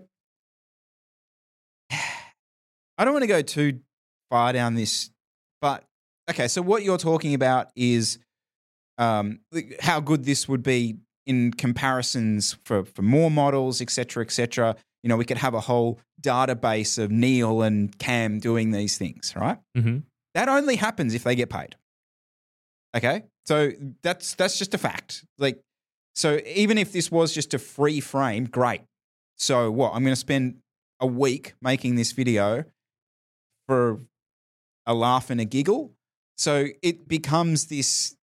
Speaker 3: I don't want to go too far down this, but okay. So what you're talking about is um, how good this would be in comparisons for, for more models, et cetera, et cetera. You know, we could have a whole database of Neil and Cam doing these things, right?
Speaker 4: Mhm.
Speaker 3: That only happens if they get paid. Okay? So that's that's just a fact. Like, so even if this was just a free frame, great. So what? I'm going to spend a week making this video for a laugh and a giggle. So it becomes this.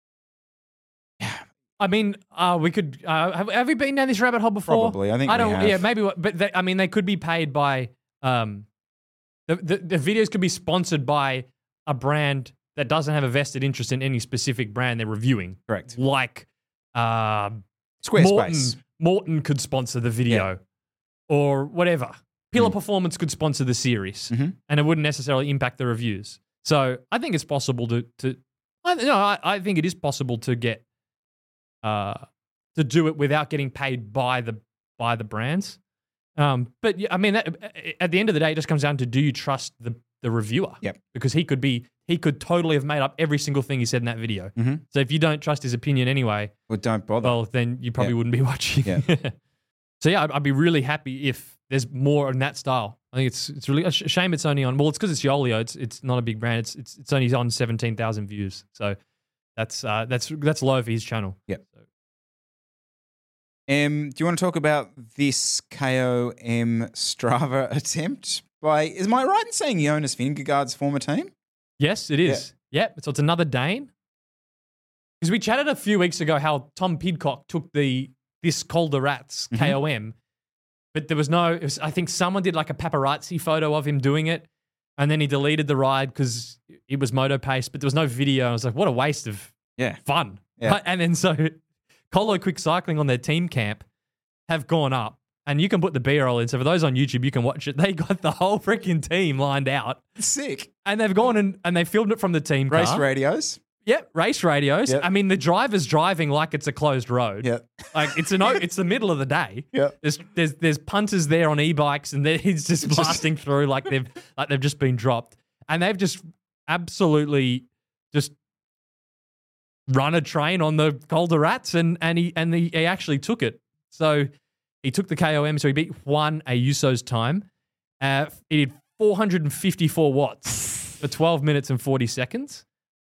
Speaker 4: I mean, uh, we could. Uh, have, have we been down this rabbit hole before?
Speaker 3: Probably. I think
Speaker 4: I
Speaker 3: we
Speaker 4: don't.
Speaker 3: have.
Speaker 4: Yeah, maybe. But they, I mean, they could be paid by. Um, the, the the videos could be sponsored by a brand that doesn't have a vested interest in any specific brand they're reviewing.
Speaker 3: Correct.
Speaker 4: Like, uh,
Speaker 3: Squarespace.
Speaker 4: Morton, Morton could sponsor the video, or whatever. Pillar
Speaker 3: Mm.
Speaker 4: Performance could sponsor the series,
Speaker 3: Mhm.
Speaker 4: and it wouldn't necessarily impact the reviews. So I think it's possible to to. I, no, I, I think it is possible to get. Uh, to do it without getting paid by the by the brands, um, but yeah, I mean, that, at the end of the day, it just comes down to do you trust the the reviewer?
Speaker 3: Yep.
Speaker 4: Because he could be he could totally have made up every single thing he said in that video.
Speaker 3: Mhm.
Speaker 4: So if you don't trust his opinion anyway,
Speaker 3: Well, don't bother.
Speaker 4: well, then you probably
Speaker 3: Yeah.
Speaker 4: wouldn't be watching.
Speaker 3: Yeah.
Speaker 4: So yeah, I'd, I'd be really happy if there's more in that style. I think it's it's really a sh- shame it's only on. Well, it's because it's Yolio. It's it's not a big brand. It's it's it's only on seventeen thousand views. So That's uh, that's that's low for his channel.
Speaker 3: Yep. Um, do you want to talk about this K O M Strava attempt by, is my right in saying Jonas Vingegaard's former team?
Speaker 4: Yes, it is. Yeah. Yep. So it's another Dane. Because we chatted a few weeks ago how Tom Pidcock took the this Col de Rats K O M, mm-hmm. but there was no, it was, I think someone did like a paparazzi photo of him doing it, and then he deleted the ride because it was moto pace, but there was no video. I was like, what a waste of
Speaker 3: yeah.
Speaker 4: fun.
Speaker 3: Yeah.
Speaker 4: And then so Colo Quick Cycling on their team camp have gone up, and you can put the B-roll in. So for those on YouTube, you can watch it. They got the whole freaking team lined out.
Speaker 3: Sick.
Speaker 4: And they've gone and, and they filmed it from the team
Speaker 3: Race
Speaker 4: car.
Speaker 3: radios.
Speaker 4: Yep, race radios.
Speaker 3: Yep.
Speaker 4: I mean, the driver's driving like it's a closed road.
Speaker 3: Yep.
Speaker 4: Like it's an it's the middle of the day.
Speaker 3: Yep.
Speaker 4: There's there's there's punters there on e-bikes, and he's just blasting through like they've like they've just been dropped, and they've just absolutely just run a train on the Col de Rats, and and he and he, he actually took it. So he took the K O M. So he beat Juan Ayuso's time. Uh, he did four hundred fifty-four watts for twelve minutes and forty seconds.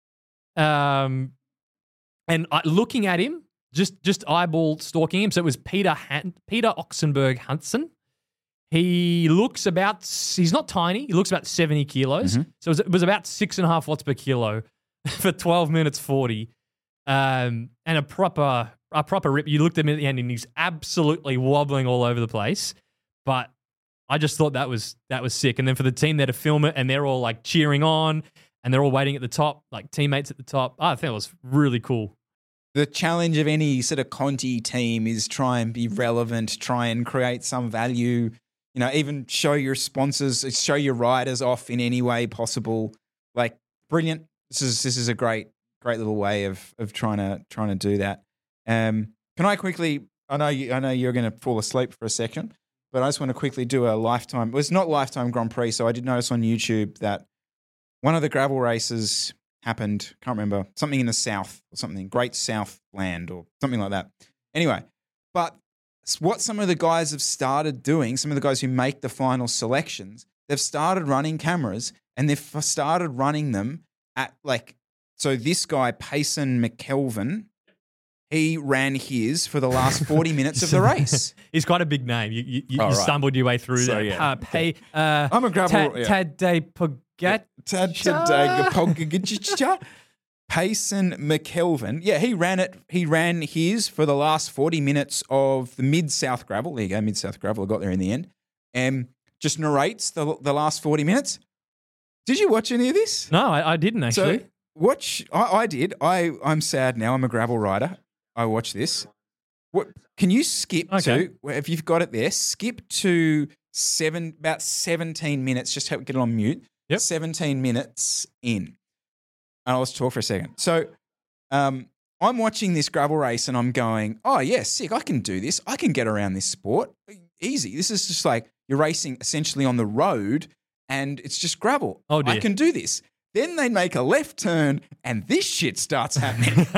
Speaker 4: Um, and I, looking at him, just just eyeball stalking him. So it was Peter Han- Peter Oxenberg Hansen. He looks about, he's not tiny. He looks about seventy kilos. Mm-hmm. So it was, it was about six and a half watts per kilo for twelve minutes forty. Um, and a proper a proper rip. You looked at him at the end, and he's absolutely wobbling all over the place. But I just thought that was that was sick. And then for the team there to film it, and they're all like cheering on. And they're all waiting at the top, like teammates at the top. Oh, I think it was really cool.
Speaker 3: The challenge of any sort of Conti team is try and be relevant, try and create some value, you know, even show your sponsors, show your riders off in any way possible. Like, brilliant. This is this is a great, great little way of of trying to trying to do that. Um, can I quickly, I know you, I know you're going to fall asleep for a second, but I just want to quickly do a lifetime, well, it's not lifetime Grand Prix, so I did notice on YouTube that one of the gravel races happened, can't remember, something in the south or something, Great Southland or something like that. Anyway, but what some of the guys have started doing, some of the guys who make the final selections, they've started running cameras, and they've started running them at like, so this guy, Payson McKelvin, he ran his for the last forty minutes of the race.
Speaker 4: He's quite a big name. You, you, you
Speaker 3: oh, right.
Speaker 4: stumbled your way through
Speaker 3: so,
Speaker 4: that.
Speaker 3: Yeah.
Speaker 4: Uh, pay, uh,
Speaker 3: I'm a gravel.
Speaker 4: Ta- yeah. Tadej Pogacar.
Speaker 3: Payson McKelvin. Yeah, he ran it. He ran his for the last forty minutes of the Mid-South Gravel. There you go, Mid-South Gravel. I got there in the end. And just narrates the the last forty minutes. Did you watch any of this?
Speaker 4: No, I, I didn't actually.
Speaker 3: So watch. I, I did. I, I'm sad now. I'm a gravel rider. I watched this. What can you skip
Speaker 4: okay.
Speaker 3: to, if you've got it there, skip to seven about seventeen minutes, just have, get it on mute.
Speaker 4: Yep.
Speaker 3: seventeen minutes in. And I'll just talk for a second. So um, I'm watching this gravel race and I'm going, oh, yeah, sick. I can do this. I can get around this sport. Easy. This is just like you're racing essentially on the road and it's just gravel.
Speaker 4: Oh, dear.
Speaker 3: I can do this. Then they make a left turn and this shit starts happening.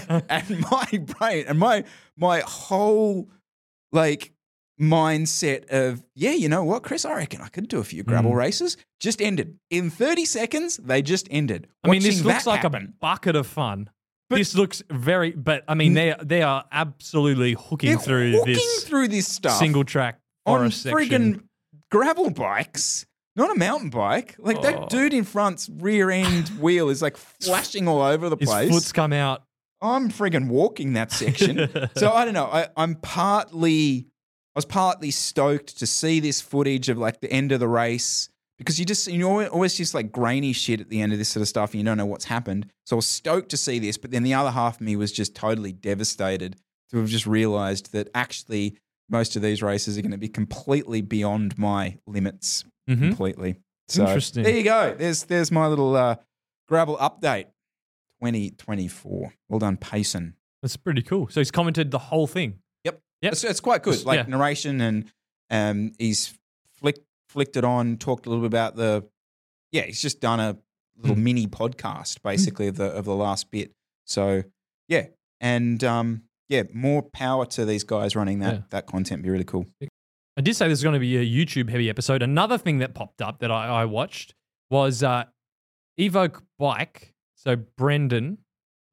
Speaker 3: And my brain and my my whole like mindset of, yeah, you know what, Chris, I reckon I could do a few gravel mm. races, just ended. In thirty seconds, they just ended.
Speaker 4: I mean, this looks like
Speaker 3: happen.
Speaker 4: a bucket of fun. But this looks very, but I mean, they they are absolutely hooking through
Speaker 3: hooking
Speaker 4: this
Speaker 3: through this stuff
Speaker 4: single track
Speaker 3: on
Speaker 4: forest
Speaker 3: friggin'
Speaker 4: section.
Speaker 3: gravel bikes. Not a mountain bike. Like
Speaker 4: oh.
Speaker 3: that dude in front's rear end wheel is like flashing all over the
Speaker 4: His
Speaker 3: place.
Speaker 4: His foot's come out.
Speaker 3: I'm friggin' walking that section. So I don't know. I, I'm partly, I was partly stoked to see this footage of like the end of the race because you just, you know, always just like grainy shit at the end of this sort of stuff and you don't know what's happened. So I was stoked to see this, but then the other half of me was just totally devastated to have just realized that actually most of these races are going to be completely beyond my limits. Mm-hmm. Completely. So
Speaker 4: interesting.
Speaker 3: There you go. There's there's my little uh, gravel update. twenty twenty-four. Well done, Payson.
Speaker 4: That's pretty cool. So he's commented the whole thing.
Speaker 3: Yep.
Speaker 4: Yep.
Speaker 3: It's, it's quite good. Like
Speaker 4: yeah.
Speaker 3: narration and um, he's flicked flicked it on. Talked a little bit about the. Yeah, he's just done a little mm. mini podcast basically mm. of the of the last bit. So yeah, and um, yeah, more power to these guys running that yeah. that content. Be really cool.
Speaker 4: I did say this is going to be a YouTube-heavy episode. Another thing that popped up that I, I watched was uh, Evoke Bike. So Brendan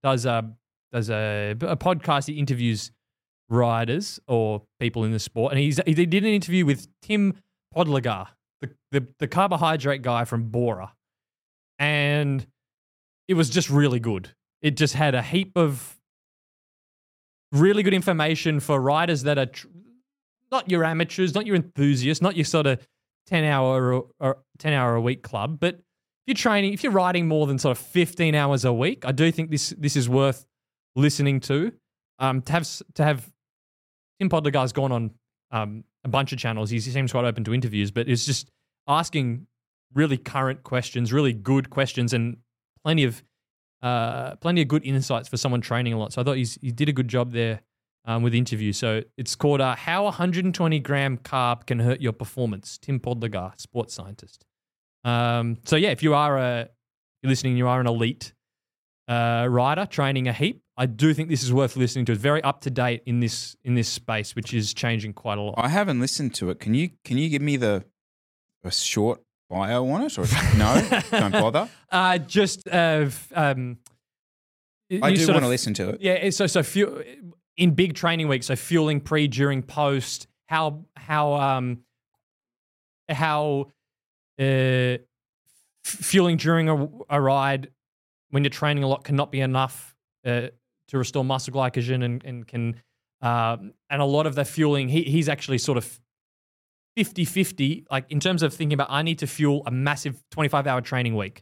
Speaker 4: does a does a, a podcast. He interviews riders or people in the sport, and he's he did an interview with Tim Podlegar, the the, the carbohydrate guy from Bora, and it was just really good. It just had a heap of really good information for riders that are tr- not your amateurs, not your enthusiasts, not your sort of ten hour or, or ten hour a week club, but if you're training, if you're riding more than sort of fifteen hours a week, I do think this this is worth listening to. Um, to have to have Tim Podlegar's gone on um, a bunch of channels. He seems quite open to interviews, but it's just asking really current questions, really good questions, and plenty of uh, plenty of good insights for someone training a lot. So I thought he's, he did a good job there um, with the interview. So it's called uh, How one hundred twenty gram carb Can Hurt Your Performance. Tim Podlegar, sports scientist. Um, so yeah, if you are a, you're listening, you are an elite uh, rider training a heap, I do think this is worth listening to. It's very up to date in this in this space, which is changing quite a lot.
Speaker 3: I haven't listened to it. Can you can you give me the a short bio on it, or no? Don't bother.
Speaker 4: Uh, just uh, um,
Speaker 3: I do want
Speaker 4: of,
Speaker 3: to listen to it.
Speaker 4: Yeah. So so fu- in big training weeks, so fueling pre, during, post, how how um how uh, fueling during a, a ride when you're training a lot cannot be enough uh, to restore muscle glycogen, and, and can uh, and a lot of the fueling, he, he's actually sort of fifty-fifty, like in terms of thinking about I need to fuel a massive twenty-five hour training week.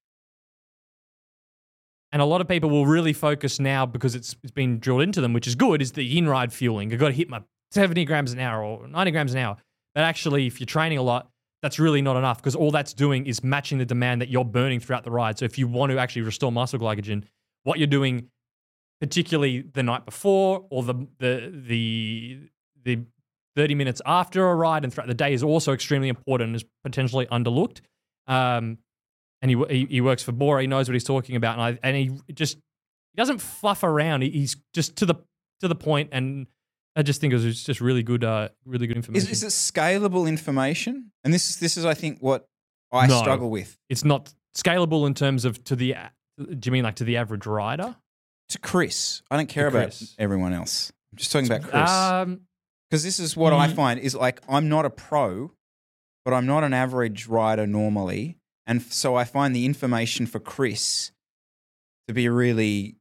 Speaker 4: And a lot of people will really focus now, because it's it's been drilled into them, which is good, is the in-ride fueling. I've got to hit my seventy grams an hour or ninety grams an hour. But actually, if you're training a lot, that's really not enough, because all that's doing is matching the demand that you're burning throughout the ride. So if you want to actually restore muscle glycogen, what you're doing, particularly the night before or the the the the thirty minutes after a ride and throughout the day, is also extremely important and is potentially underlooked. Um, and he, he he works for Bora. He knows what he's talking about, and I, and he just he doesn't fluff around. He, he's just to the to the point, and I just think it was just really good, uh, really good information.
Speaker 3: Is, is it scalable information? And this is this is I think what I
Speaker 4: No.
Speaker 3: struggle with.
Speaker 4: It's not scalable in terms of to the. Do you mean like to the average rider?
Speaker 3: To Chris, I don't care
Speaker 4: To
Speaker 3: about
Speaker 4: Chris.
Speaker 3: everyone else. I'm just talking about Chris.
Speaker 4: Um,
Speaker 3: Because this is what I
Speaker 4: Ye-
Speaker 3: find is like, I'm not a pro, but I'm not an average rider normally. And f- so I find the information for Chris to be really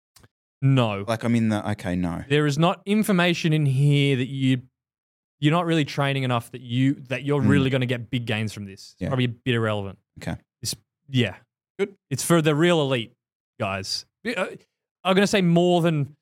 Speaker 4: no.
Speaker 3: like I'm in the, okay, no.
Speaker 4: There is not information in here that you you're not really training enough that you that you're
Speaker 3: Mm.
Speaker 4: really going to get big gains from this. It's
Speaker 3: Yeah.
Speaker 4: probably a bit irrelevant.
Speaker 3: Okay.
Speaker 4: It's, yeah,
Speaker 3: Good.
Speaker 4: It's for the real elite guys. Uh, I'm going to say more than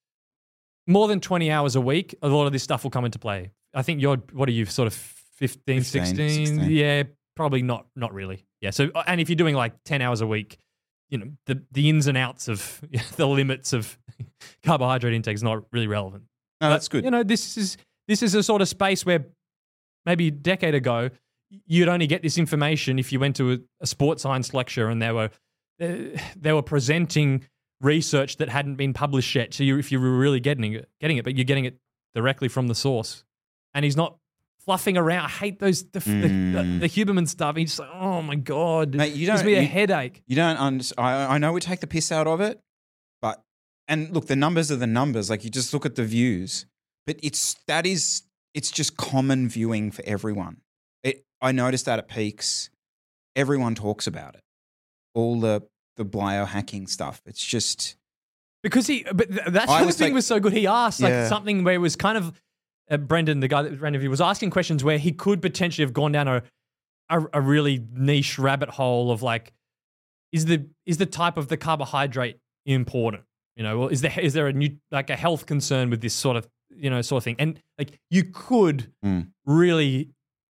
Speaker 4: more than twenty hours a week. A lot of this stuff will come into play. I think you're what are you sort of fifteen,
Speaker 3: fifteen,
Speaker 4: sixteen?
Speaker 3: sixteen.
Speaker 4: Yeah, probably not. Not really. Yeah. So and if you're doing like ten hours a week, you know the the ins and outs of the limits of carbohydrate intake is not really relevant.
Speaker 3: No, that's good.
Speaker 4: You know, this is this is a sort of space where maybe a decade ago you'd only get this information if you went to a, a sports science lecture and they were uh, they were presenting research that hadn't been published yet. So you, if you were really getting it, getting it, but you're getting it directly from the source, and he's not fluffing around. I hate those the,
Speaker 3: Mm.
Speaker 4: the, the, the Huberman stuff. He's just like, oh my god,
Speaker 3: Mate, you
Speaker 4: gives
Speaker 3: don't-
Speaker 4: me a
Speaker 3: you-
Speaker 4: headache.
Speaker 3: You don't understand. I, I know we take the piss out of it, but, and look, the numbers are the numbers. Like you just look at the views, but it's, that is, it's just common viewing for everyone. It, I noticed that at Peaks, everyone talks about it. All the, the biohacking stuff. It's just,
Speaker 4: Because he, but th- that's
Speaker 3: I
Speaker 4: the
Speaker 3: was
Speaker 4: thing
Speaker 3: like-
Speaker 4: was so good. He asked like
Speaker 3: Yeah.
Speaker 4: something where it was kind of uh, Brendan, the guy that ran he was asking questions where he could potentially have gone down a, a a really niche rabbit hole of like, is the is the type of the carbohydrate important? You know, well, is there is there a new like a health concern with this sort of you know sort of thing? And like you could
Speaker 3: Mm.
Speaker 4: really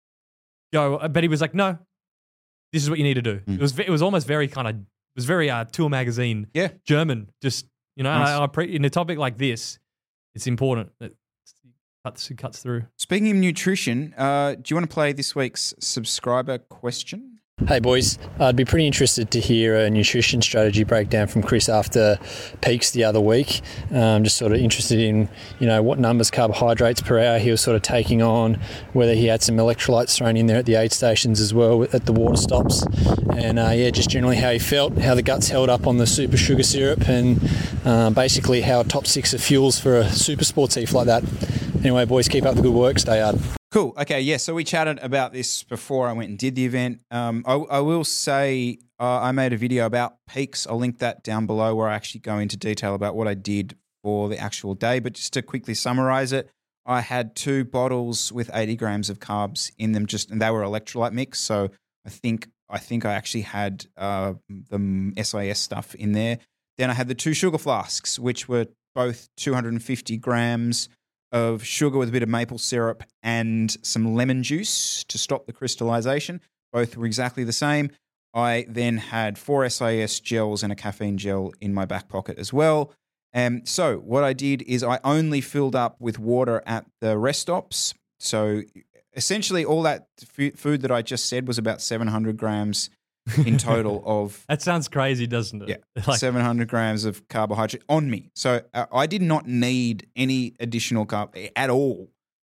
Speaker 4: go, but he was like, no, this is what you need to do.
Speaker 3: Mm.
Speaker 4: It was ve- it was almost very kind of it was very uh, Tour magazine.
Speaker 3: yeah.
Speaker 4: German, just you know,
Speaker 3: Nice.
Speaker 4: and I, I pre- in a topic like this, it's important that it cuts it cuts through.
Speaker 3: Speaking of nutrition, uh, do you want to play this week's subscriber question?
Speaker 7: Hey boys, I'd be pretty interested to hear a nutrition strategy breakdown from Chris after peaks the other week. Um, just sort of interested in, you know, what numbers carbohydrates per hour he was sort of taking on, whether he had some electrolytes thrown in there at the aid stations as well at the water stops, and uh, yeah, just generally how he felt, how the guts held up on the super sugar syrup, and uh, basically how top six of fuels for a super sports heat like that. Anyway, boys, keep up the good work. Stay hard.
Speaker 3: Cool. Okay, yeah, so we chatted about this before I went and did the event. Um, I, I will say uh, I made a video about peaks. I'll link that down below where I actually go into detail about what I did for the actual day. But just to quickly summarize it, I had two bottles with eighty grams of carbs in them, just and they were electrolyte mix. So I think I think I actually had uh, the S I S stuff in there. Then I had the two sugar flasks, which were both two hundred fifty grams of sugar with a bit of maple syrup and some lemon juice to stop the crystallization. Both were exactly the same. I then had four S I S gels and a caffeine gel in my back pocket as well. Um, so what I did is I only filled up with water at the rest stops. So essentially all that f- food that I just said was about seven hundred grams in total of...
Speaker 4: That sounds crazy, doesn't it?
Speaker 3: Yeah,
Speaker 4: Like-
Speaker 3: seven hundred grams of carbohydrate on me. So uh, I did not need any additional carb at all.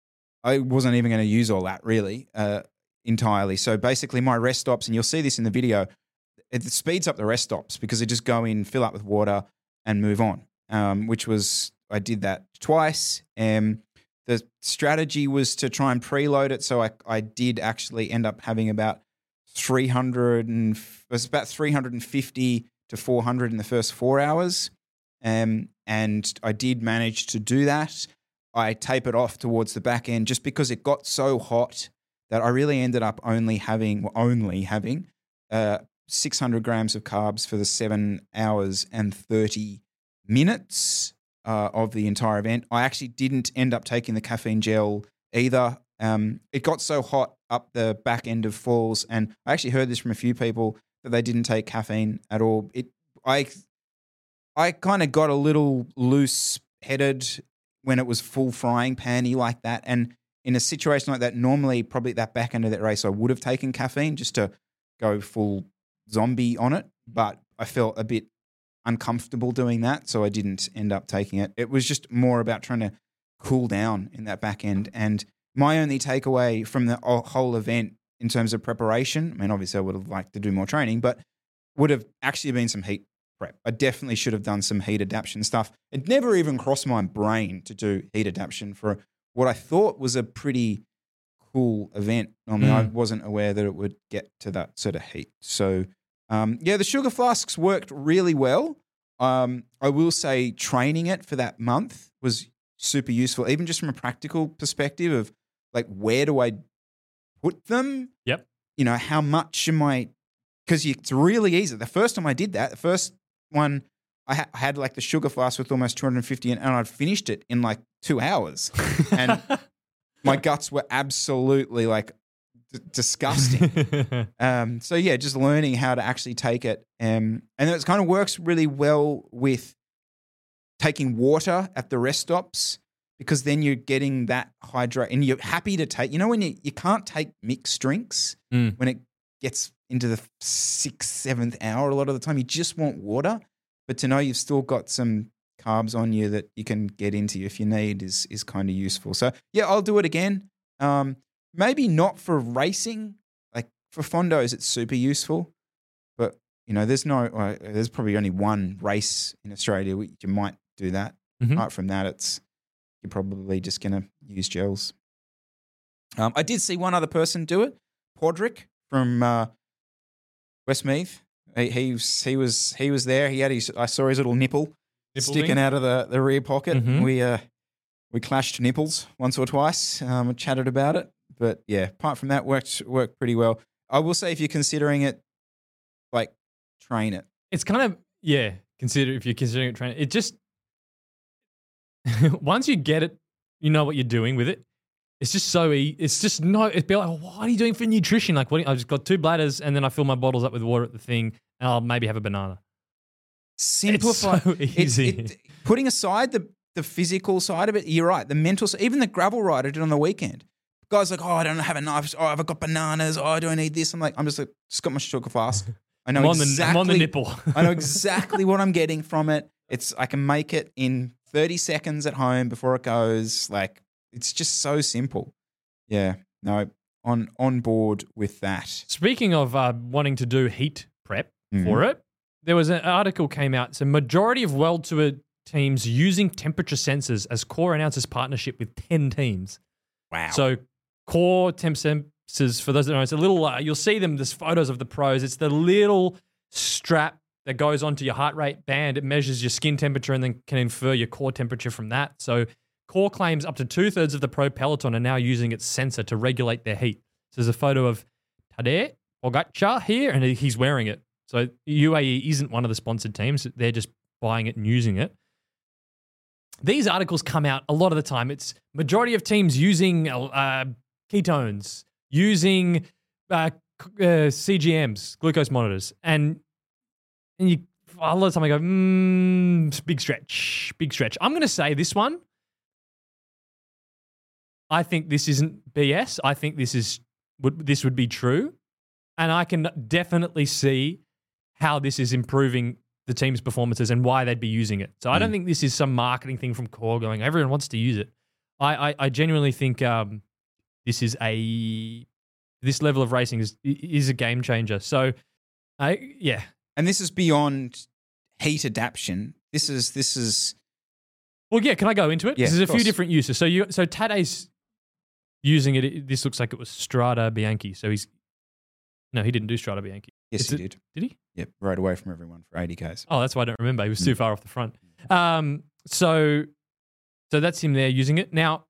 Speaker 3: I wasn't even going to use all that really uh, entirely. So basically my rest stops, and you'll see this in the video, it speeds up the rest stops because they just go in, fill up with water and move on, um, which was, I did that twice. Um, the strategy was to try and preload it. So I, I did actually end up having about three hundred and it was about three hundred fifty to four hundred in the first four hours. Um, and I did manage to do that. I tapered off towards the back end just because it got so hot that I really ended up only having, well, only having uh, six hundred grams of carbs for the seven hours and thirty minutes uh, of the entire event. I actually didn't end up taking the caffeine gel either. Um, it got so hot up the back end of Falls, and I actually heard this from a few people that they didn't take caffeine at all. It, I, I kind of got a little loose-headed when it was full frying pan-y like that, and in a situation like that, normally probably at that back end of that race, I would have taken caffeine just to go full zombie on it, but I felt a bit uncomfortable doing that, so I didn't end up taking it. It was just more about trying to cool down in that back end, and my only takeaway from the whole event in terms of preparation, I mean, obviously I would have liked to do more training, but would have actually been some heat prep. I definitely should have done some heat adaptation stuff. It never even crossed my brain to do heat adaptation for what I thought was a pretty cool event. I mean, mm. I wasn't aware that it would get to that sort of heat. So, um, yeah, the sugar flasks worked really well. Um, I will say training it for that month was super useful, even just from a practical perspective of, like, where do I put them?
Speaker 4: Yep.
Speaker 3: You know, how much am I – because it's really easy. The first time I did that, the first one, I, ha- I had, like, the sugar flask with almost two hundred fifty, and, and I'd finished it in, like, two hours. And my guts were absolutely, like, d- disgusting. um, so, yeah, just learning how to actually take it. Um, and it kind of works really well with taking water at the rest stops, because then you're getting that hydrate and you're happy to take, you know, when you, you can't take mixed drinks
Speaker 4: Mm.
Speaker 3: when it gets into the sixth, seventh hour, a lot of the time you just want water, but to know you've still got some carbs on you that you can get into if you need is, is kind of useful. So yeah, I'll do it again. Um, maybe not for racing, like for fondos, it's super useful, but you know, there's no, uh, there's probably only one race in Australia where you might do that.
Speaker 4: Mm-hmm.
Speaker 3: Apart from that, it's, you're probably just going to use gels. Um, I did see one other person do it, Podrick from uh, Westmeath. He, he, was, he, was, he was there. He had his, I saw his little nipple,
Speaker 4: Nipple
Speaker 3: sticking
Speaker 4: thing?
Speaker 3: out of the, the rear pocket.
Speaker 4: Mhm.
Speaker 3: We uh, we clashed nipples once or twice, um, chatted about it. But yeah, apart from that, worked worked pretty well. I will say if you're considering it, like, train it.
Speaker 4: It's kind of, yeah, consider if you're considering it training. It just, once you get it, you know what you're doing with it. It's just so easy. It's just no, it'd be like, oh, what are you doing for nutrition? Like, what? I just got two bladders and then I fill my bottles up with water at the thing and I'll maybe have a banana.
Speaker 3: Simplify.
Speaker 4: It's so
Speaker 3: It-
Speaker 4: easy.
Speaker 3: it- putting aside the, the physical side of it, you're right. The mental, even the gravel ride I did on the weekend, guys like, oh, I don't have a knife. Oh, I've got bananas. Oh, do I need this? I'm like, I'm just like, just got my sugar flask. I know
Speaker 4: I'm on,
Speaker 3: exactly.
Speaker 4: the, I'm on the nipple.
Speaker 3: I know exactly what I'm getting from it. It's I can make it in thirty seconds at home before it goes. Like it's just so simple. Yeah, no, on on board with that.
Speaker 4: Speaking of uh, wanting to do heat prep
Speaker 3: Mhm.
Speaker 4: for it, there was an article came out. So majority of World Tour teams using temperature sensors as Core announces partnership with ten teams.
Speaker 3: Wow.
Speaker 4: So Core temp sensors, for those that don't know, it's a little, uh, you'll see them, there's photos of the pros. It's the little strap that goes onto your heart rate band. It measures your skin temperature and then can infer your core temperature from that. So Core claims up to two-thirds of the pro peloton are now using its sensor to regulate their heat. So there's a photo of Tadej Pogacar here, and he's wearing it. So U A E isn't one of the sponsored teams. They're just buying it and using it. These articles come out a lot of the time. It's majority of teams using uh, ketones, using uh, uh, C G Ms, glucose monitors, and and you a lot of the time I go, mm, big stretch, big stretch. I'm going to say this one. I think this isn't B S. I think this is would this would be true, and I can definitely see how this is improving the team's performances and why they'd be using it. So I don't
Speaker 3: Mm.
Speaker 4: think this is some marketing thing from Core going, everyone wants to use it. I I, I genuinely think um, this is a this level of racing is is a game changer. So I yeah.
Speaker 3: And this is beyond heat adaptation. This is this is
Speaker 4: Well, yeah, can I go into it?
Speaker 3: Yeah,
Speaker 4: There's
Speaker 3: of
Speaker 4: a few
Speaker 3: course.
Speaker 4: different uses. So you so Tadej's using it. it- This looks like it was Strada Bianchi. So he's no, he didn't do Strada Bianchi.
Speaker 3: yes,
Speaker 4: It's
Speaker 3: he
Speaker 4: a-
Speaker 3: did.
Speaker 4: Did he?
Speaker 3: Yep, rode away from everyone for eighty Ks.
Speaker 4: Oh, that's why I don't remember. He was too
Speaker 3: Mm.
Speaker 4: far off the front. Um, so, so that's him there using it. Now,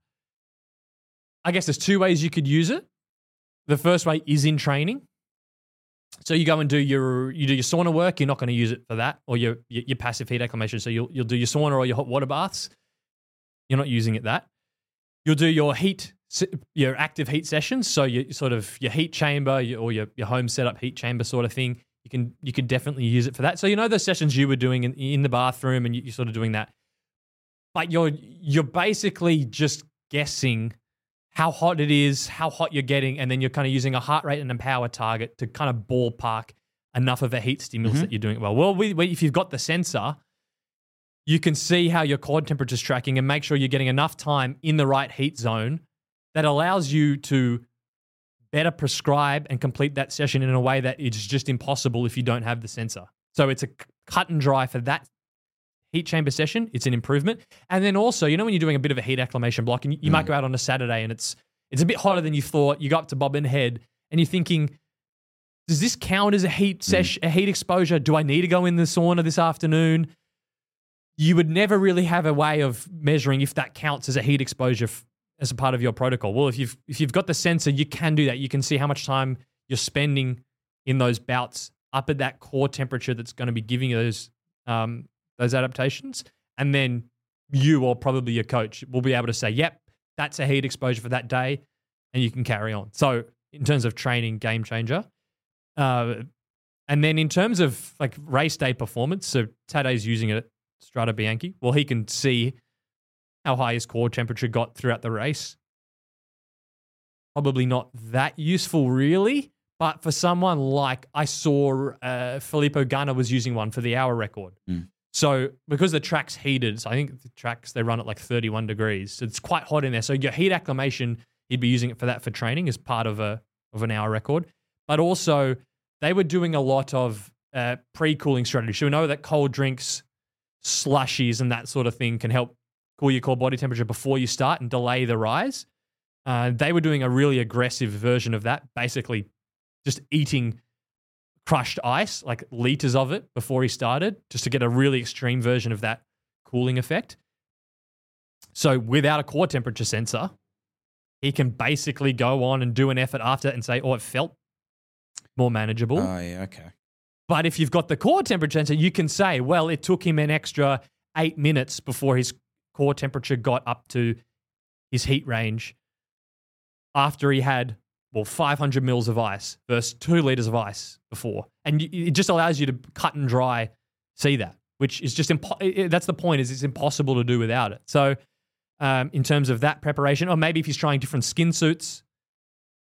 Speaker 4: I guess there's two ways you could use it. The first way is in training. So you go and do your you do your sauna work. You're not going to use it for that, or your your, your passive heat acclimation. So you'll you'll do your sauna or your hot water baths. You're not using it that. You'll do your heat your active heat sessions. So your sort of your heat chamber your, or your your home setup heat chamber sort of thing. You can you can definitely use it for that. So you know those sessions you were doing in, in the bathroom, and you, you're sort of doing that. But you're you're basically just guessing how hot it is, how hot you're getting, and then you're kind of using a heart rate and a power target to kind of ballpark enough of a heat stimulus
Speaker 3: Mhm.
Speaker 4: that you're doing it well. Well, we, we, if you've got the sensor, you can see how your core temperature is tracking and make sure you're getting enough time in the right heat zone that allows you to better prescribe and complete that session in a way that is just impossible if you don't have the sensor. So it's a c- cut and dry for that heat chamber session. It's an improvement. And then also, you know, when you're doing a bit of a heat acclimation block and you, you might go out on a Saturday and it's it's a bit hotter than you thought, you go up to Bob and Head and you're thinking, does this count as a heat session, a heat exposure? Do I need to go in the sauna this afternoon? You would never really have a way of measuring if that counts as a heat exposure f- as a part of your protocol. Well, if you've if you've got the sensor, you can do that. You can see how much time you're spending in those bouts up at that core temperature that's going to be giving you those um, those adaptations. And then you or probably your coach will be able to say, yep, that's a heat exposure for that day, and you can carry on. So in terms of training, game changer. Uh, and then in terms of like race day performance, so Tadej's using it at Strada Bianchi. Well, he can see how high his core temperature got throughout the race. Probably not that useful, really. But for someone like I saw uh, Filippo Ganna was using one for the hour record.
Speaker 3: Mm.
Speaker 4: So because the track's heated, so I think the tracks, they run at like thirty-one degrees. So it's quite hot in there. So your heat acclimation, he'd be using it for that for training as part of a of an hour record. But also they were doing a lot of uh, pre-cooling strategy. So we know that cold drinks, slushies and that sort of thing can help cool your core body temperature before you start and delay the rise. Uh, they were doing a really aggressive version of that, basically just eating crushed ice, like liters of it before he started, just to get a really extreme version of that cooling effect. So without a core temperature sensor, he can basically go on and do an effort after and say, oh, it felt more manageable.
Speaker 3: Oh, yeah, okay.
Speaker 4: But if you've got the core temperature sensor, you can say, well, it took him an extra eight minutes before his core temperature got up to his heat range after he had, well, five hundred mils of ice versus two liters of ice before. And it just allows you to cut and dry see that, which is just, impo- that's the point, is it's impossible to do without it. So um, in terms of that preparation, or maybe if he's trying different skin suits,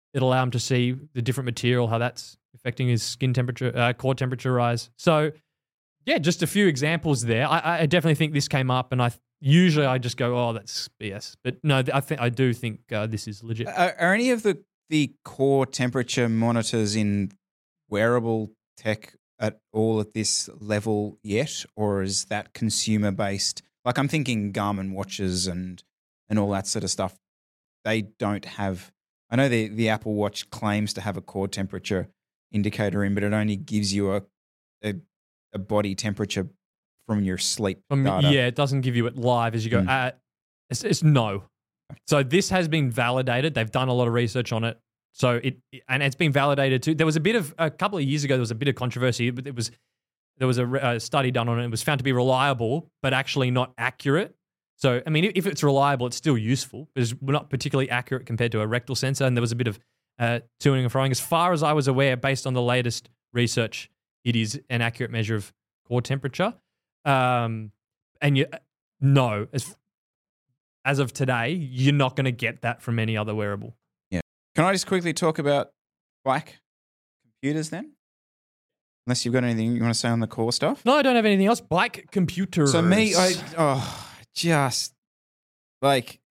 Speaker 4: it'll allow him to see the different material, how that's affecting his skin temperature, uh, core temperature rise. So, yeah, just a few examples there. I, I definitely think this came up, and I usually I just go, oh, that's B S. But no, I think I do think uh, this is legit.
Speaker 3: Are, are any of the, the core temperature monitors in wearable tech at all at this level yet, or is that consumer based? Like I'm thinking Garmin watches and and all that sort of stuff. They don't have. I know the the Apple Watch claims to have a core temperature indicator in, but it only gives you a a, a body temperature from your sleep
Speaker 4: Um,
Speaker 3: data.
Speaker 4: yeah, it doesn't give you it live as you go.
Speaker 3: Mm.
Speaker 4: Uh, it's, it's no. So this has been validated. They've done a lot of research on it. So it and it's been validated too. There was a bit of a couple of years ago. There was a bit of controversy, but it was there was a, a study done on it. It was found to be reliable, but actually not accurate. So I mean, if it's reliable, it's still useful, but it's not particularly accurate compared to a rectal sensor. And there was a bit of uh, toing and froing. As far as I was aware, based on the latest research, it is an accurate measure of core temperature. Um, and you no, as as of today, you're not going to get that from any other wearable.
Speaker 3: Can I just quickly talk about bike computers then? Unless you've got anything you want to say on the core stuff.
Speaker 4: No, I don't have anything else. Bike computers.
Speaker 3: So me, I oh just like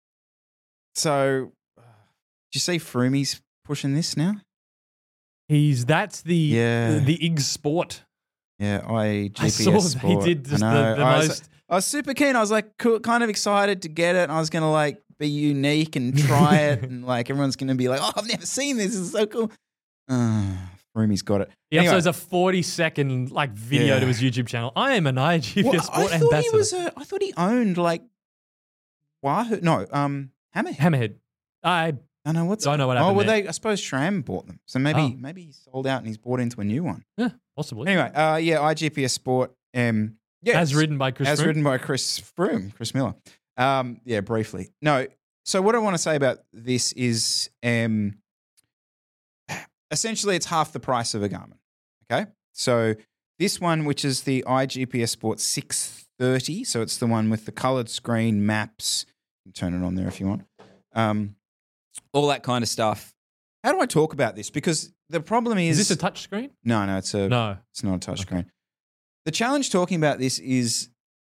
Speaker 3: so. Did you see Frumi's pushing this now?
Speaker 4: He's that's the
Speaker 3: Yeah.
Speaker 4: the I G Sport.
Speaker 3: Yeah, I G P S
Speaker 4: I saw that
Speaker 3: Sport.
Speaker 4: he did just
Speaker 3: I
Speaker 4: the,
Speaker 3: know.
Speaker 4: the
Speaker 3: I was,
Speaker 4: most.
Speaker 3: I was super keen. I was like cool, kind of excited to get it. And I was going to like be unique and try it, and like everyone's going to be like, "Oh, I've never seen this. This is so cool." Uh, Frumi's got it.
Speaker 4: He
Speaker 3: Anyway.
Speaker 4: uploads a forty second like video
Speaker 3: Yeah.
Speaker 4: to his YouTube channel. I am an I G P S
Speaker 3: Well,
Speaker 4: Sport
Speaker 3: I thought
Speaker 4: ambassador.
Speaker 3: he was a. I thought he owned like Wahoo. No, um, Hammerhead.
Speaker 4: Hammerhead. I
Speaker 3: I know what's.
Speaker 4: Don't know what
Speaker 3: Oh,
Speaker 4: happened
Speaker 3: well,
Speaker 4: there.
Speaker 3: they. I suppose SRAM bought them, so maybe
Speaker 4: Oh.
Speaker 3: maybe he sold out and he's bought into a new one.
Speaker 4: yeah, possibly
Speaker 3: Anyway, uh, yeah, I G P S Sport. Um, yeah,
Speaker 4: as
Speaker 3: it's-
Speaker 4: ridden by Chris.
Speaker 3: as
Speaker 4: Froome.
Speaker 3: written by Chris Froome, Chris Miller. Um, yeah, briefly. No. So what I want to say about this is, um, essentially, it's half the price of a Garmin. Okay, so this one, which is the I G P S Sport six thirty, so it's the one with the coloured screen, maps. You can turn it on there if you want. Um, all that kind of stuff. How do I talk about this? Because the problem is,
Speaker 4: Is this a touch screen?
Speaker 3: no, no, it's a
Speaker 4: No.
Speaker 3: it's not a touchscreen. The challenge talking about this is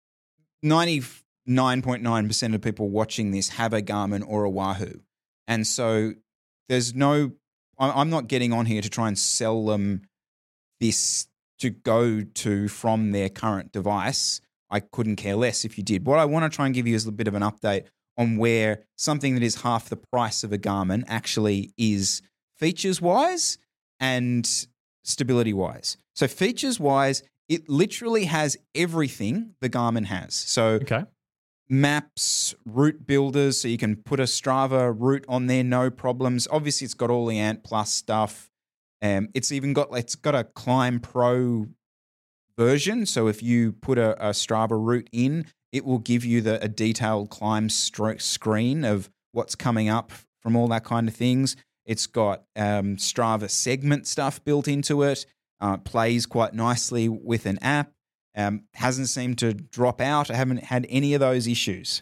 Speaker 3: ninety-nine point nine percent of people watching this have a Garmin or a Wahoo. And so there's no, I- I'm not getting on here to try and sell them this to go to from their current device. I couldn't care less if you did. What I want to try and give you is a bit of an update on where something that is half the price of a Garmin actually is features-wise and stability-wise. So features-wise, it literally has everything the Garmin has. So
Speaker 4: Okay.
Speaker 3: maps, route builders, so you can put a Strava route on there, no problems. Obviously, it's got all the Ant Plus stuff. Um, it's even got it's got a Climb Pro version. So if you put a, a Strava route in, it will give you the a detailed climb stro- screen of what's coming up from all that kind of things. It's got um, Strava segment stuff built into it. Uh, plays quite nicely with an app. Um, hasn't seemed to drop out. I haven't had any of those issues.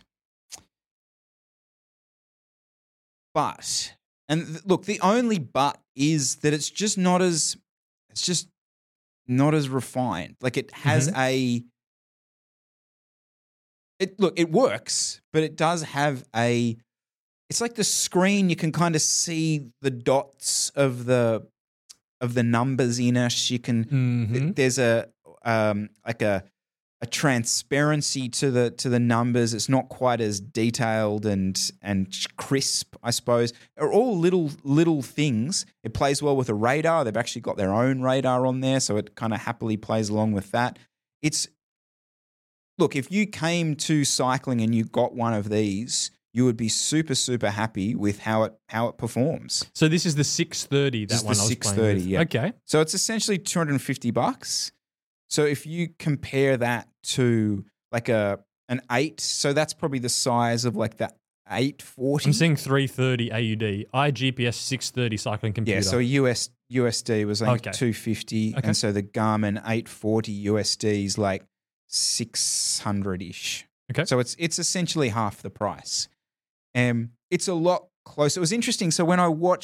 Speaker 3: But, and th- look, the only but is that it's just not as, it's just not as refined. Like it has
Speaker 4: Mhm.
Speaker 3: a, it look, it works, but it does have a, it's like the screen, you can kind of see the dots of the, of the numbers in it. You can,
Speaker 4: Mhm.
Speaker 3: there's a, um, like a, a transparency to the to the numbers. It's not quite as detailed and and crisp, I suppose. Are all little little things. It plays well with a radar. They've actually got their own radar on there, so it kind of happily plays along with that. It's look, if you came to cycling and you got one of these, you would be super super happy with how it how it performs.
Speaker 4: So this is the six thirty. That
Speaker 3: This is
Speaker 4: one
Speaker 3: the
Speaker 4: I was
Speaker 3: six
Speaker 4: playing
Speaker 3: thirty,
Speaker 4: with.
Speaker 3: yeah.
Speaker 4: Okay.
Speaker 3: So it's essentially two hundred fifty bucks. So if you compare that to like a an eight, so that's probably the size of like the eight forty.
Speaker 4: I'm seeing three thirty A U D. I G P S six thirty cycling computer.
Speaker 3: Yeah, so U S U S D was like
Speaker 4: Okay.
Speaker 3: two fifty,
Speaker 4: Okay.
Speaker 3: and so the Garmin eight forty U S D is like six hundred ish.
Speaker 4: Okay.
Speaker 3: So it's it's essentially half the price. Um, it's a lot closer. It was interesting. So when I watched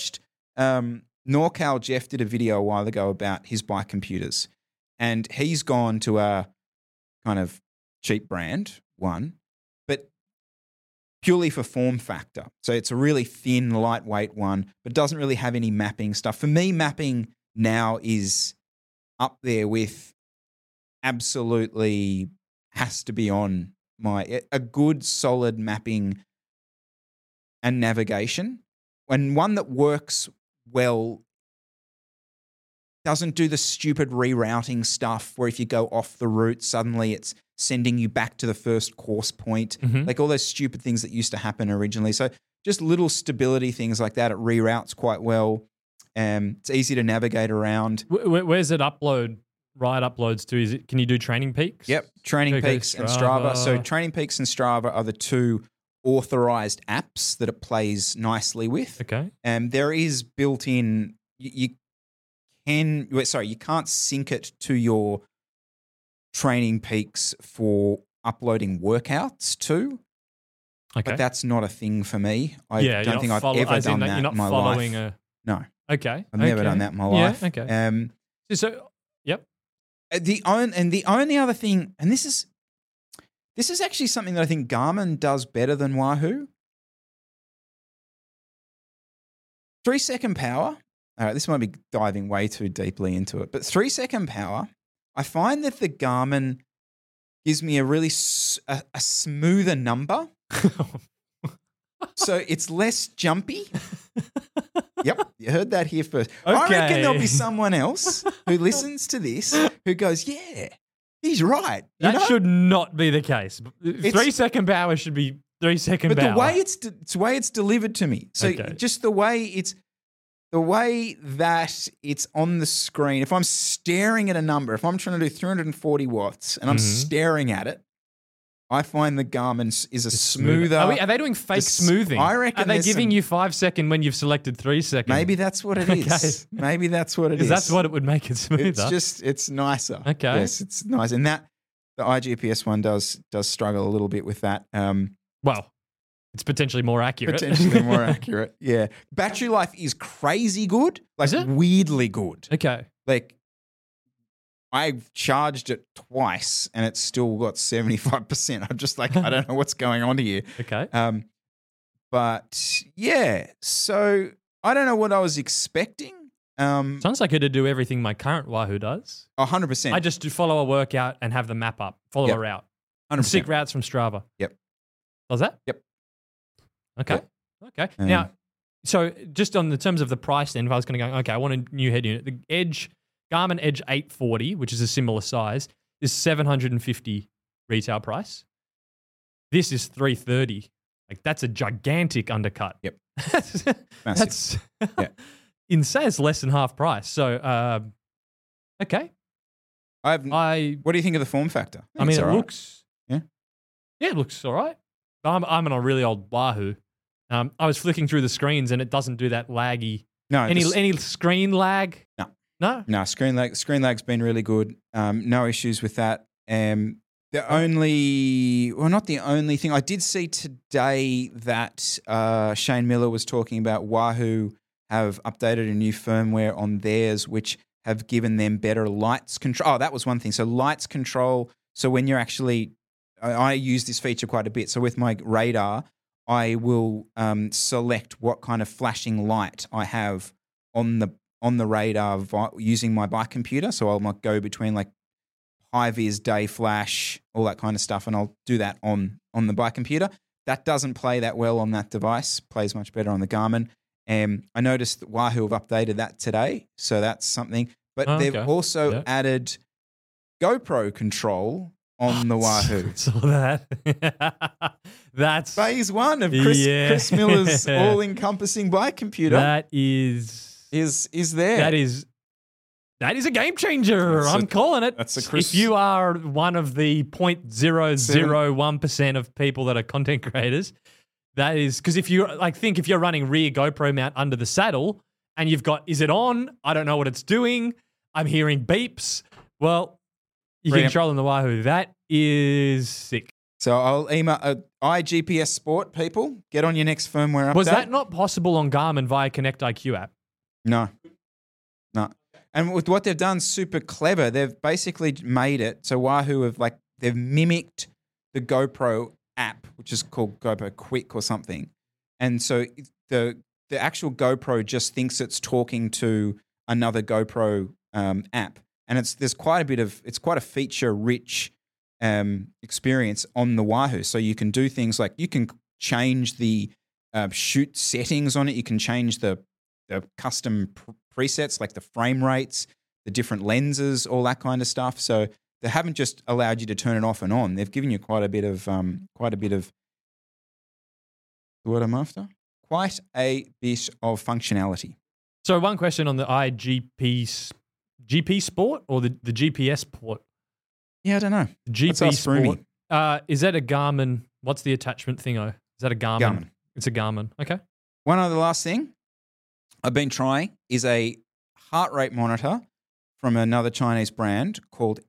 Speaker 3: um, NorCal Jeff did a video a while ago about his bike computers, and he's gone to a kind of cheap brand one, but purely for form factor. So it's a really thin, lightweight one, but doesn't really have any mapping stuff. For me, mapping now is up there with absolutely has to be on my a good solid mapping and navigation, and one that works well, doesn't do the stupid rerouting stuff where if you go off the route, suddenly it's sending you back to the first course point,
Speaker 4: Mhm.
Speaker 3: like all those stupid things that used to happen originally. So just little stability things like that. It reroutes quite well. Um, it's easy to navigate around.
Speaker 4: Wh- wh- Where's it upload? Ride uploads to? Is it? Can you do Training Peaks?
Speaker 3: Yep, Training
Speaker 4: Okay,
Speaker 3: Peaks and Strava.
Speaker 4: Strava.
Speaker 3: So Training Peaks and Strava are the two authorized apps that it plays nicely with.
Speaker 4: Okay.
Speaker 3: And there is built-in, you, you can, wait, sorry, you can't sync it to your Training Peaks for uploading workouts too.
Speaker 4: Okay.
Speaker 3: But that's not a thing for me. I
Speaker 4: yeah, you're
Speaker 3: don't
Speaker 4: not
Speaker 3: think I've
Speaker 4: follow-
Speaker 3: ever
Speaker 4: as in
Speaker 3: done
Speaker 4: that
Speaker 3: that
Speaker 4: You're not
Speaker 3: in my
Speaker 4: following
Speaker 3: life.
Speaker 4: a.
Speaker 3: No,
Speaker 4: Okay.
Speaker 3: I've never
Speaker 4: okay.
Speaker 3: done that in my
Speaker 4: Yeah,
Speaker 3: life.
Speaker 4: okay.
Speaker 3: Um,
Speaker 4: So, so, yep.
Speaker 3: The on, and the only other thing, and this is this is actually something that I think Garmin does better than Wahoo. Three second power. All right, this might be diving way too deeply into it, but three second power. I find that the Garmin gives me a really s- a, a smoother number, so it's less jumpy. Yep, you heard that here first. I reckon
Speaker 4: Okay.
Speaker 3: there'll be someone else who listens to this who goes, "Yeah, he's right." You
Speaker 4: That
Speaker 3: know?
Speaker 4: should not be the case. Three second power should be three second
Speaker 3: But
Speaker 4: power.
Speaker 3: the way it's de- it's the way it's delivered to me. So
Speaker 4: Okay.
Speaker 3: just the way it's the way that it's on the screen. If I'm staring at a number, if I'm trying to do three hundred forty watts and I'm
Speaker 4: Mhm.
Speaker 3: staring at it, I find the Garmin s- is a
Speaker 4: It's
Speaker 3: smoother.
Speaker 4: Are, we, are they doing fake
Speaker 3: Just-
Speaker 4: smoothing?
Speaker 3: I reckon
Speaker 4: Are they
Speaker 3: there's
Speaker 4: giving
Speaker 3: some-
Speaker 4: you five second when you've selected three second?
Speaker 3: Maybe that's what it
Speaker 4: Okay.
Speaker 3: is. Maybe that's what it
Speaker 4: Because
Speaker 3: is.
Speaker 4: that's what it would make it smoother.
Speaker 3: It's just it's nicer.
Speaker 4: Okay.
Speaker 3: Yes, it's nice, and that the I G P S one does does struggle a little bit with that. Um,
Speaker 4: well, it's potentially more accurate.
Speaker 3: potentially more accurate. Yeah, battery life is crazy good. Like
Speaker 4: Is it?
Speaker 3: weirdly good.
Speaker 4: Okay.
Speaker 3: Like I've charged it twice and it's still got seventy-five percent. I'm just like, I don't know what's going on here.
Speaker 4: Okay.
Speaker 3: Um, but yeah, so I don't know what I was expecting. Um,
Speaker 4: Sounds like it'd do everything my current Wahoo does.
Speaker 3: one hundred percent.
Speaker 4: I just do follow a workout and have the map up, follow
Speaker 3: Yep.
Speaker 4: a route.
Speaker 3: one hundred
Speaker 4: And
Speaker 3: percent.
Speaker 4: seek routes from Strava.
Speaker 3: Yep.
Speaker 4: Does that?
Speaker 3: Yep.
Speaker 4: Okay.
Speaker 3: Yep.
Speaker 4: Okay.
Speaker 3: Um,
Speaker 4: now, so just on the terms of the price then, if I was going to go, okay, I want a new head unit. The Edge, Garmin Edge eight forty, which is a similar size, is seven hundred fifty retail price. This is three thirty. Like that's a gigantic undercut.
Speaker 3: Yep.
Speaker 4: that's that's
Speaker 3: Yeah.
Speaker 4: insane. It's less than half price. So, uh, okay.
Speaker 3: I've,
Speaker 4: I
Speaker 3: what do you think of the form factor?
Speaker 4: I mean,
Speaker 3: It's
Speaker 4: it
Speaker 3: all right.
Speaker 4: looks.
Speaker 3: Yeah?
Speaker 4: Yeah, it looks all right. I'm, I'm on a really old Wahoo. Um, I was flicking through the screens and it doesn't do that laggy.
Speaker 3: no
Speaker 4: Any
Speaker 3: this-
Speaker 4: any screen lag?
Speaker 3: No.
Speaker 4: No?
Speaker 3: No, screen lag. Screen lag's been really good. Um, no issues with that. Um, the only, well, not the only thing. I did see today that uh, Shane Miller was talking about Wahoo have updated a new firmware on theirs, which have given them better lights control. Oh, that was one thing. So lights control. So when you're actually, I, I use this feature quite a bit. So with my radar, I will um, select what kind of flashing light I have on the on the radar vi- using my bike computer. So I'll like, go between like high vis, day flash, all that kind of stuff, and I'll do that on on the bike computer. That doesn't play that well on that device. Plays much better on the Garmin. And I noticed that Wahoo have updated that today, so that's something. But
Speaker 4: Oh,
Speaker 3: they've
Speaker 4: okay.
Speaker 3: also
Speaker 4: Yeah.
Speaker 3: added GoPro control on the Wahoo.
Speaker 4: Saw that. That's
Speaker 3: Phase one of Chris,
Speaker 4: Yeah.
Speaker 3: Chris Miller's all-encompassing bike computer
Speaker 4: that is
Speaker 3: is is there.
Speaker 4: that is that is a game changer.
Speaker 3: That's
Speaker 4: I'm
Speaker 3: a-
Speaker 4: calling it.
Speaker 3: that's a Chris-
Speaker 4: If you are one of the zero point zero zero one percent of people that are content creators, that is because if you like think if you're running rear GoPro mount under the saddle and you've got is it on? I don't know what it's doing. I'm hearing beeps. Well, you can
Speaker 3: Preamp.
Speaker 4: control on the Wahoo. That is sick.
Speaker 3: So I'll email uh, I G P S Sport people. Get on your next firmware update.
Speaker 4: Was that not possible on Garmin via Connect I Q app?
Speaker 3: No, no. And with what they've done, super clever. They've basically made it so Wahoo have like they've mimicked the GoPro app, which is called GoPro Quick or something, and so the the actual GoPro just thinks it's talking to another GoPro um, app, and it's there's quite a bit of it's quite a feature rich um, experience on the Wahoo. So you can do things like you can change the uh, shoot settings on it. You can change the the custom pr- presets like the frame rates, the different lenses, all that kind of stuff. So they haven't just allowed you to turn it off and on. They've given you quite a bit of um, quite a bit of the word I'm after. Quite a bit of functionality.
Speaker 4: So one question on the iGP s- G P Sport or the, the G P S Sport?
Speaker 3: Yeah, I don't know.
Speaker 4: G P
Speaker 3: Let's ask
Speaker 4: Sport.
Speaker 3: Rumi.
Speaker 4: Uh, is that a Garmin? What's the attachment thingo? Is that a Garmin?
Speaker 3: Garmin.
Speaker 4: It's a Garmin. Okay.
Speaker 3: One other last thing I've been trying is a heart rate monitor from another Chinese brand called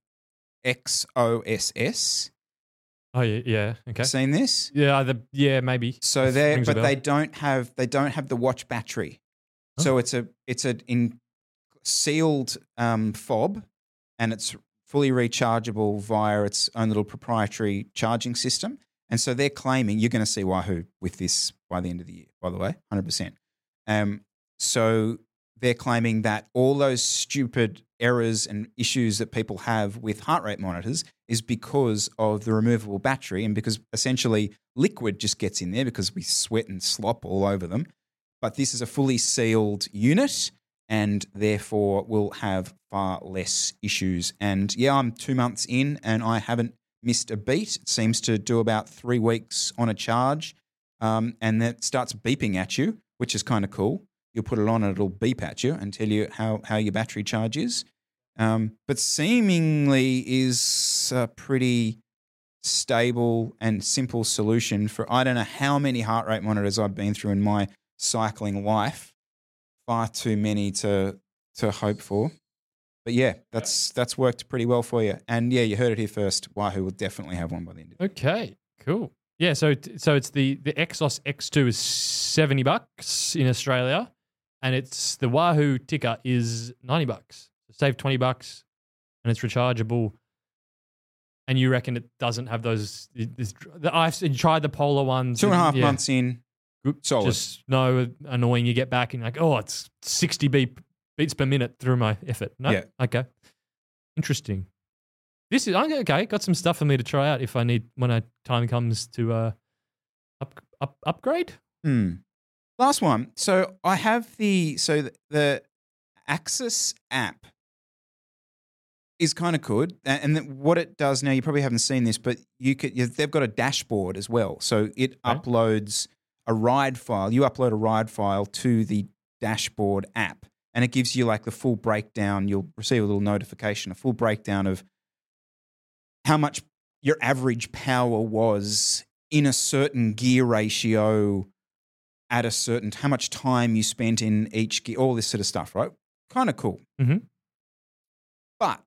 Speaker 3: X O S S.
Speaker 4: Oh yeah, yeah. Okay.
Speaker 3: Seen this?
Speaker 4: Yeah, the yeah maybe.
Speaker 3: So they
Speaker 4: Rings a
Speaker 3: but
Speaker 4: bell.
Speaker 3: they don't have they don't have the watch battery.
Speaker 4: Oh.
Speaker 3: So it's a it's a in sealed um, fob, and it's fully rechargeable via its own little proprietary charging system. And so they're claiming you're going to see Wahoo with this by the end of the year. By the way, one hundred percent. Um, so they're claiming that all those stupid errors and issues that people have with heart rate monitors is because of the removable battery and because essentially liquid just gets in there because we sweat and slop all over them. But this is a fully sealed unit and therefore will have far less issues. And yeah, I'm two months in and I haven't missed a beat. It seems to do about three weeks on a charge, um, and then it starts beeping at you, which is kind of cool. You'll put it on and it'll beep at you and tell you how, how your battery charge is. Um, but seemingly is a pretty stable and simple solution for I don't know how many heart rate monitors I've been through in my cycling life. Far too many to to hope for. But yeah, that's that's worked pretty well for you. And yeah, you heard it here first. Wahoo will definitely have one by the end of the year.
Speaker 4: Okay, cool. Yeah, so so it's the the Exos X two is seventy bucks in Australia, and it's the Wahoo Ticker is ninety bucks. So save twenty bucks, and it's rechargeable. And you reckon it doesn't have those? This, the, I've tried the Polar ones.
Speaker 3: Two and a half
Speaker 4: yeah.
Speaker 3: months in, solid.
Speaker 4: Just no annoying. You get back and you're like, oh, it's sixty beep, beats per minute through my effort. No,
Speaker 3: Yeah.
Speaker 4: Okay, interesting. This is okay. Got some stuff for me to try out if I need when I time comes to uh, up, up upgrade.
Speaker 3: Hmm. Last one. So I have the so the, the Axis app is kind of good, and then what it does now, you probably haven't seen this, but you could you, they've got a dashboard as well. So it
Speaker 4: Okay.
Speaker 3: uploads a ride file. You upload a ride file to the dashboard app, and it gives you like the full breakdown. You'll receive a little notification, a full breakdown of how much your average power was in a certain gear ratio at a certain, how much time you spent in each gear, all this sort of stuff, right? Kind of cool.
Speaker 4: Mm-hmm.
Speaker 3: But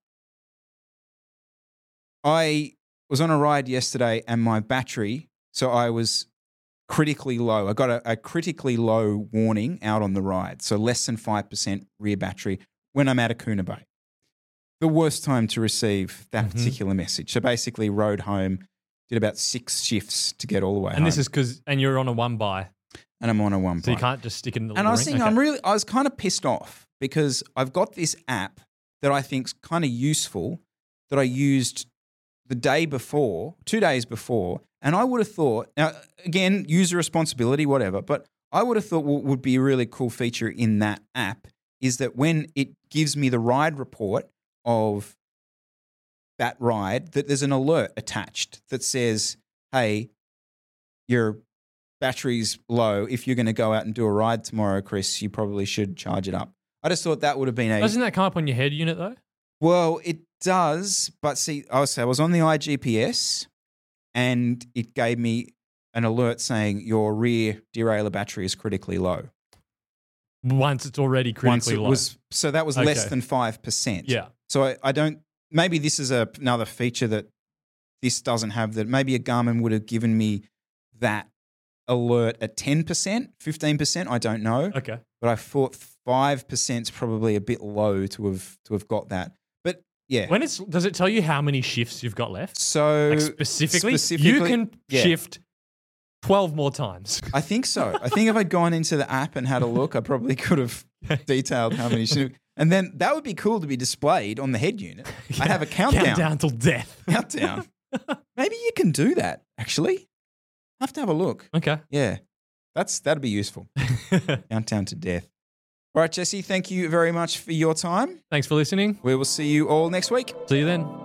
Speaker 3: I was on a ride yesterday and my battery, so I was critically low. I got a, a critically low warning out on the ride, so less than five percent rear battery when I'm at Akuna Bay. The worst time to receive that
Speaker 4: Mm-hmm.
Speaker 3: particular message. So basically rode home, did about six shifts to get all the way
Speaker 4: And
Speaker 3: home.
Speaker 4: this is because and you're on a one by,
Speaker 3: and I'm on a one
Speaker 4: so you
Speaker 3: bike.
Speaker 4: can't just stick it in the.
Speaker 3: And I was
Speaker 4: ring.
Speaker 3: thinking,
Speaker 4: Okay.
Speaker 3: I'm really, I was kind of pissed off because I've got this app that I think's kind of useful that I used the day before, two days before, and I would have thought, now again, user responsibility, whatever, but I would have thought what would be a really cool feature in that app is that when it gives me the ride report of that ride, that there's an alert attached that says, hey, your battery's low. If you're going to go out and do a ride tomorrow, Chris, you probably should charge it up. I just thought that would have been a...
Speaker 4: Doesn't that come up on your head unit though?
Speaker 3: Well, it does, but see, I was, I was on the iGPS and it gave me an alert saying your rear derailleur battery is critically low.
Speaker 4: Once it's already critically
Speaker 3: Once it
Speaker 4: low.
Speaker 3: was, so that was less
Speaker 4: Okay.
Speaker 3: than five percent.
Speaker 4: Yeah.
Speaker 3: So I, I don't, maybe this is a, another feature that this doesn't have, that maybe a Garmin would have given me that alert at ten percent, fifteen percent, I don't know.
Speaker 4: Okay.
Speaker 3: but I thought five percent is probably a bit low to have to have got that. But yeah.
Speaker 4: When it's does it tell you how many shifts you've got left?
Speaker 3: So
Speaker 4: like specifically,
Speaker 3: specifically,
Speaker 4: you can
Speaker 3: yeah.
Speaker 4: shift twelve more times.
Speaker 3: I think so. I think if I'd gone into the app and had a look, I probably could have detailed how many shifts. And then that would be cool to be displayed on the head unit.
Speaker 4: Yeah.
Speaker 3: I'd have a countdown.
Speaker 4: Countdown till death.
Speaker 3: Countdown. Maybe you can do that, actually. I have to have a look.
Speaker 4: Okay.
Speaker 3: Yeah. That's that'd be useful. Countdown to death. All right, Jesse, thank you very much for your time.
Speaker 4: Thanks for listening.
Speaker 3: We will see you all next week.
Speaker 4: See you then.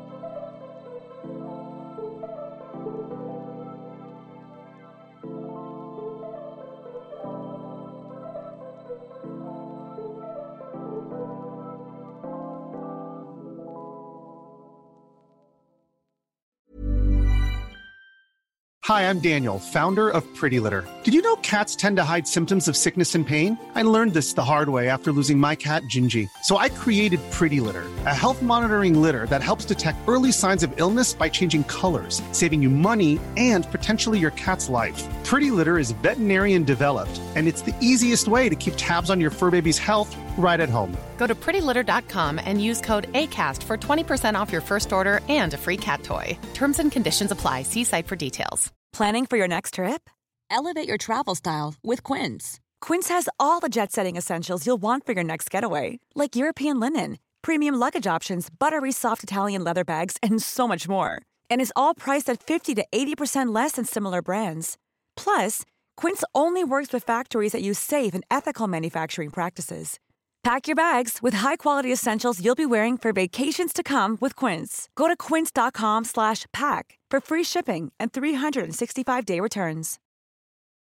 Speaker 8: Hi, I'm Daniel, founder of Pretty Litter. Did you know cats tend to hide symptoms of sickness and pain? I learned this the hard way after losing my cat, Gingy. So I created Pretty Litter, a health monitoring litter that helps detect early signs of illness by changing colors, saving you money and potentially your cat's life. Pretty Litter is veterinarian developed, and it's the easiest way to keep tabs on your fur baby's health right at home.
Speaker 9: Go to pretty litter dot com and use code ACAST for twenty percent off your first order and a free cat toy. Terms and conditions apply. See site for details.
Speaker 10: Planning for your next trip?
Speaker 11: Elevate your travel style with Quince.
Speaker 10: Quince has all the jet-setting essentials you'll want for your next getaway, like European linen, premium luggage options, buttery soft Italian leather bags, and so much more. And is all priced at fifty to eighty percent less than similar brands. Plus, Quince only works with factories that use safe and ethical manufacturing practices. Pack your bags with high-quality essentials you'll be wearing for vacations to come with Quince. Go to quince dot com slash pack for free shipping and three sixty-five day returns.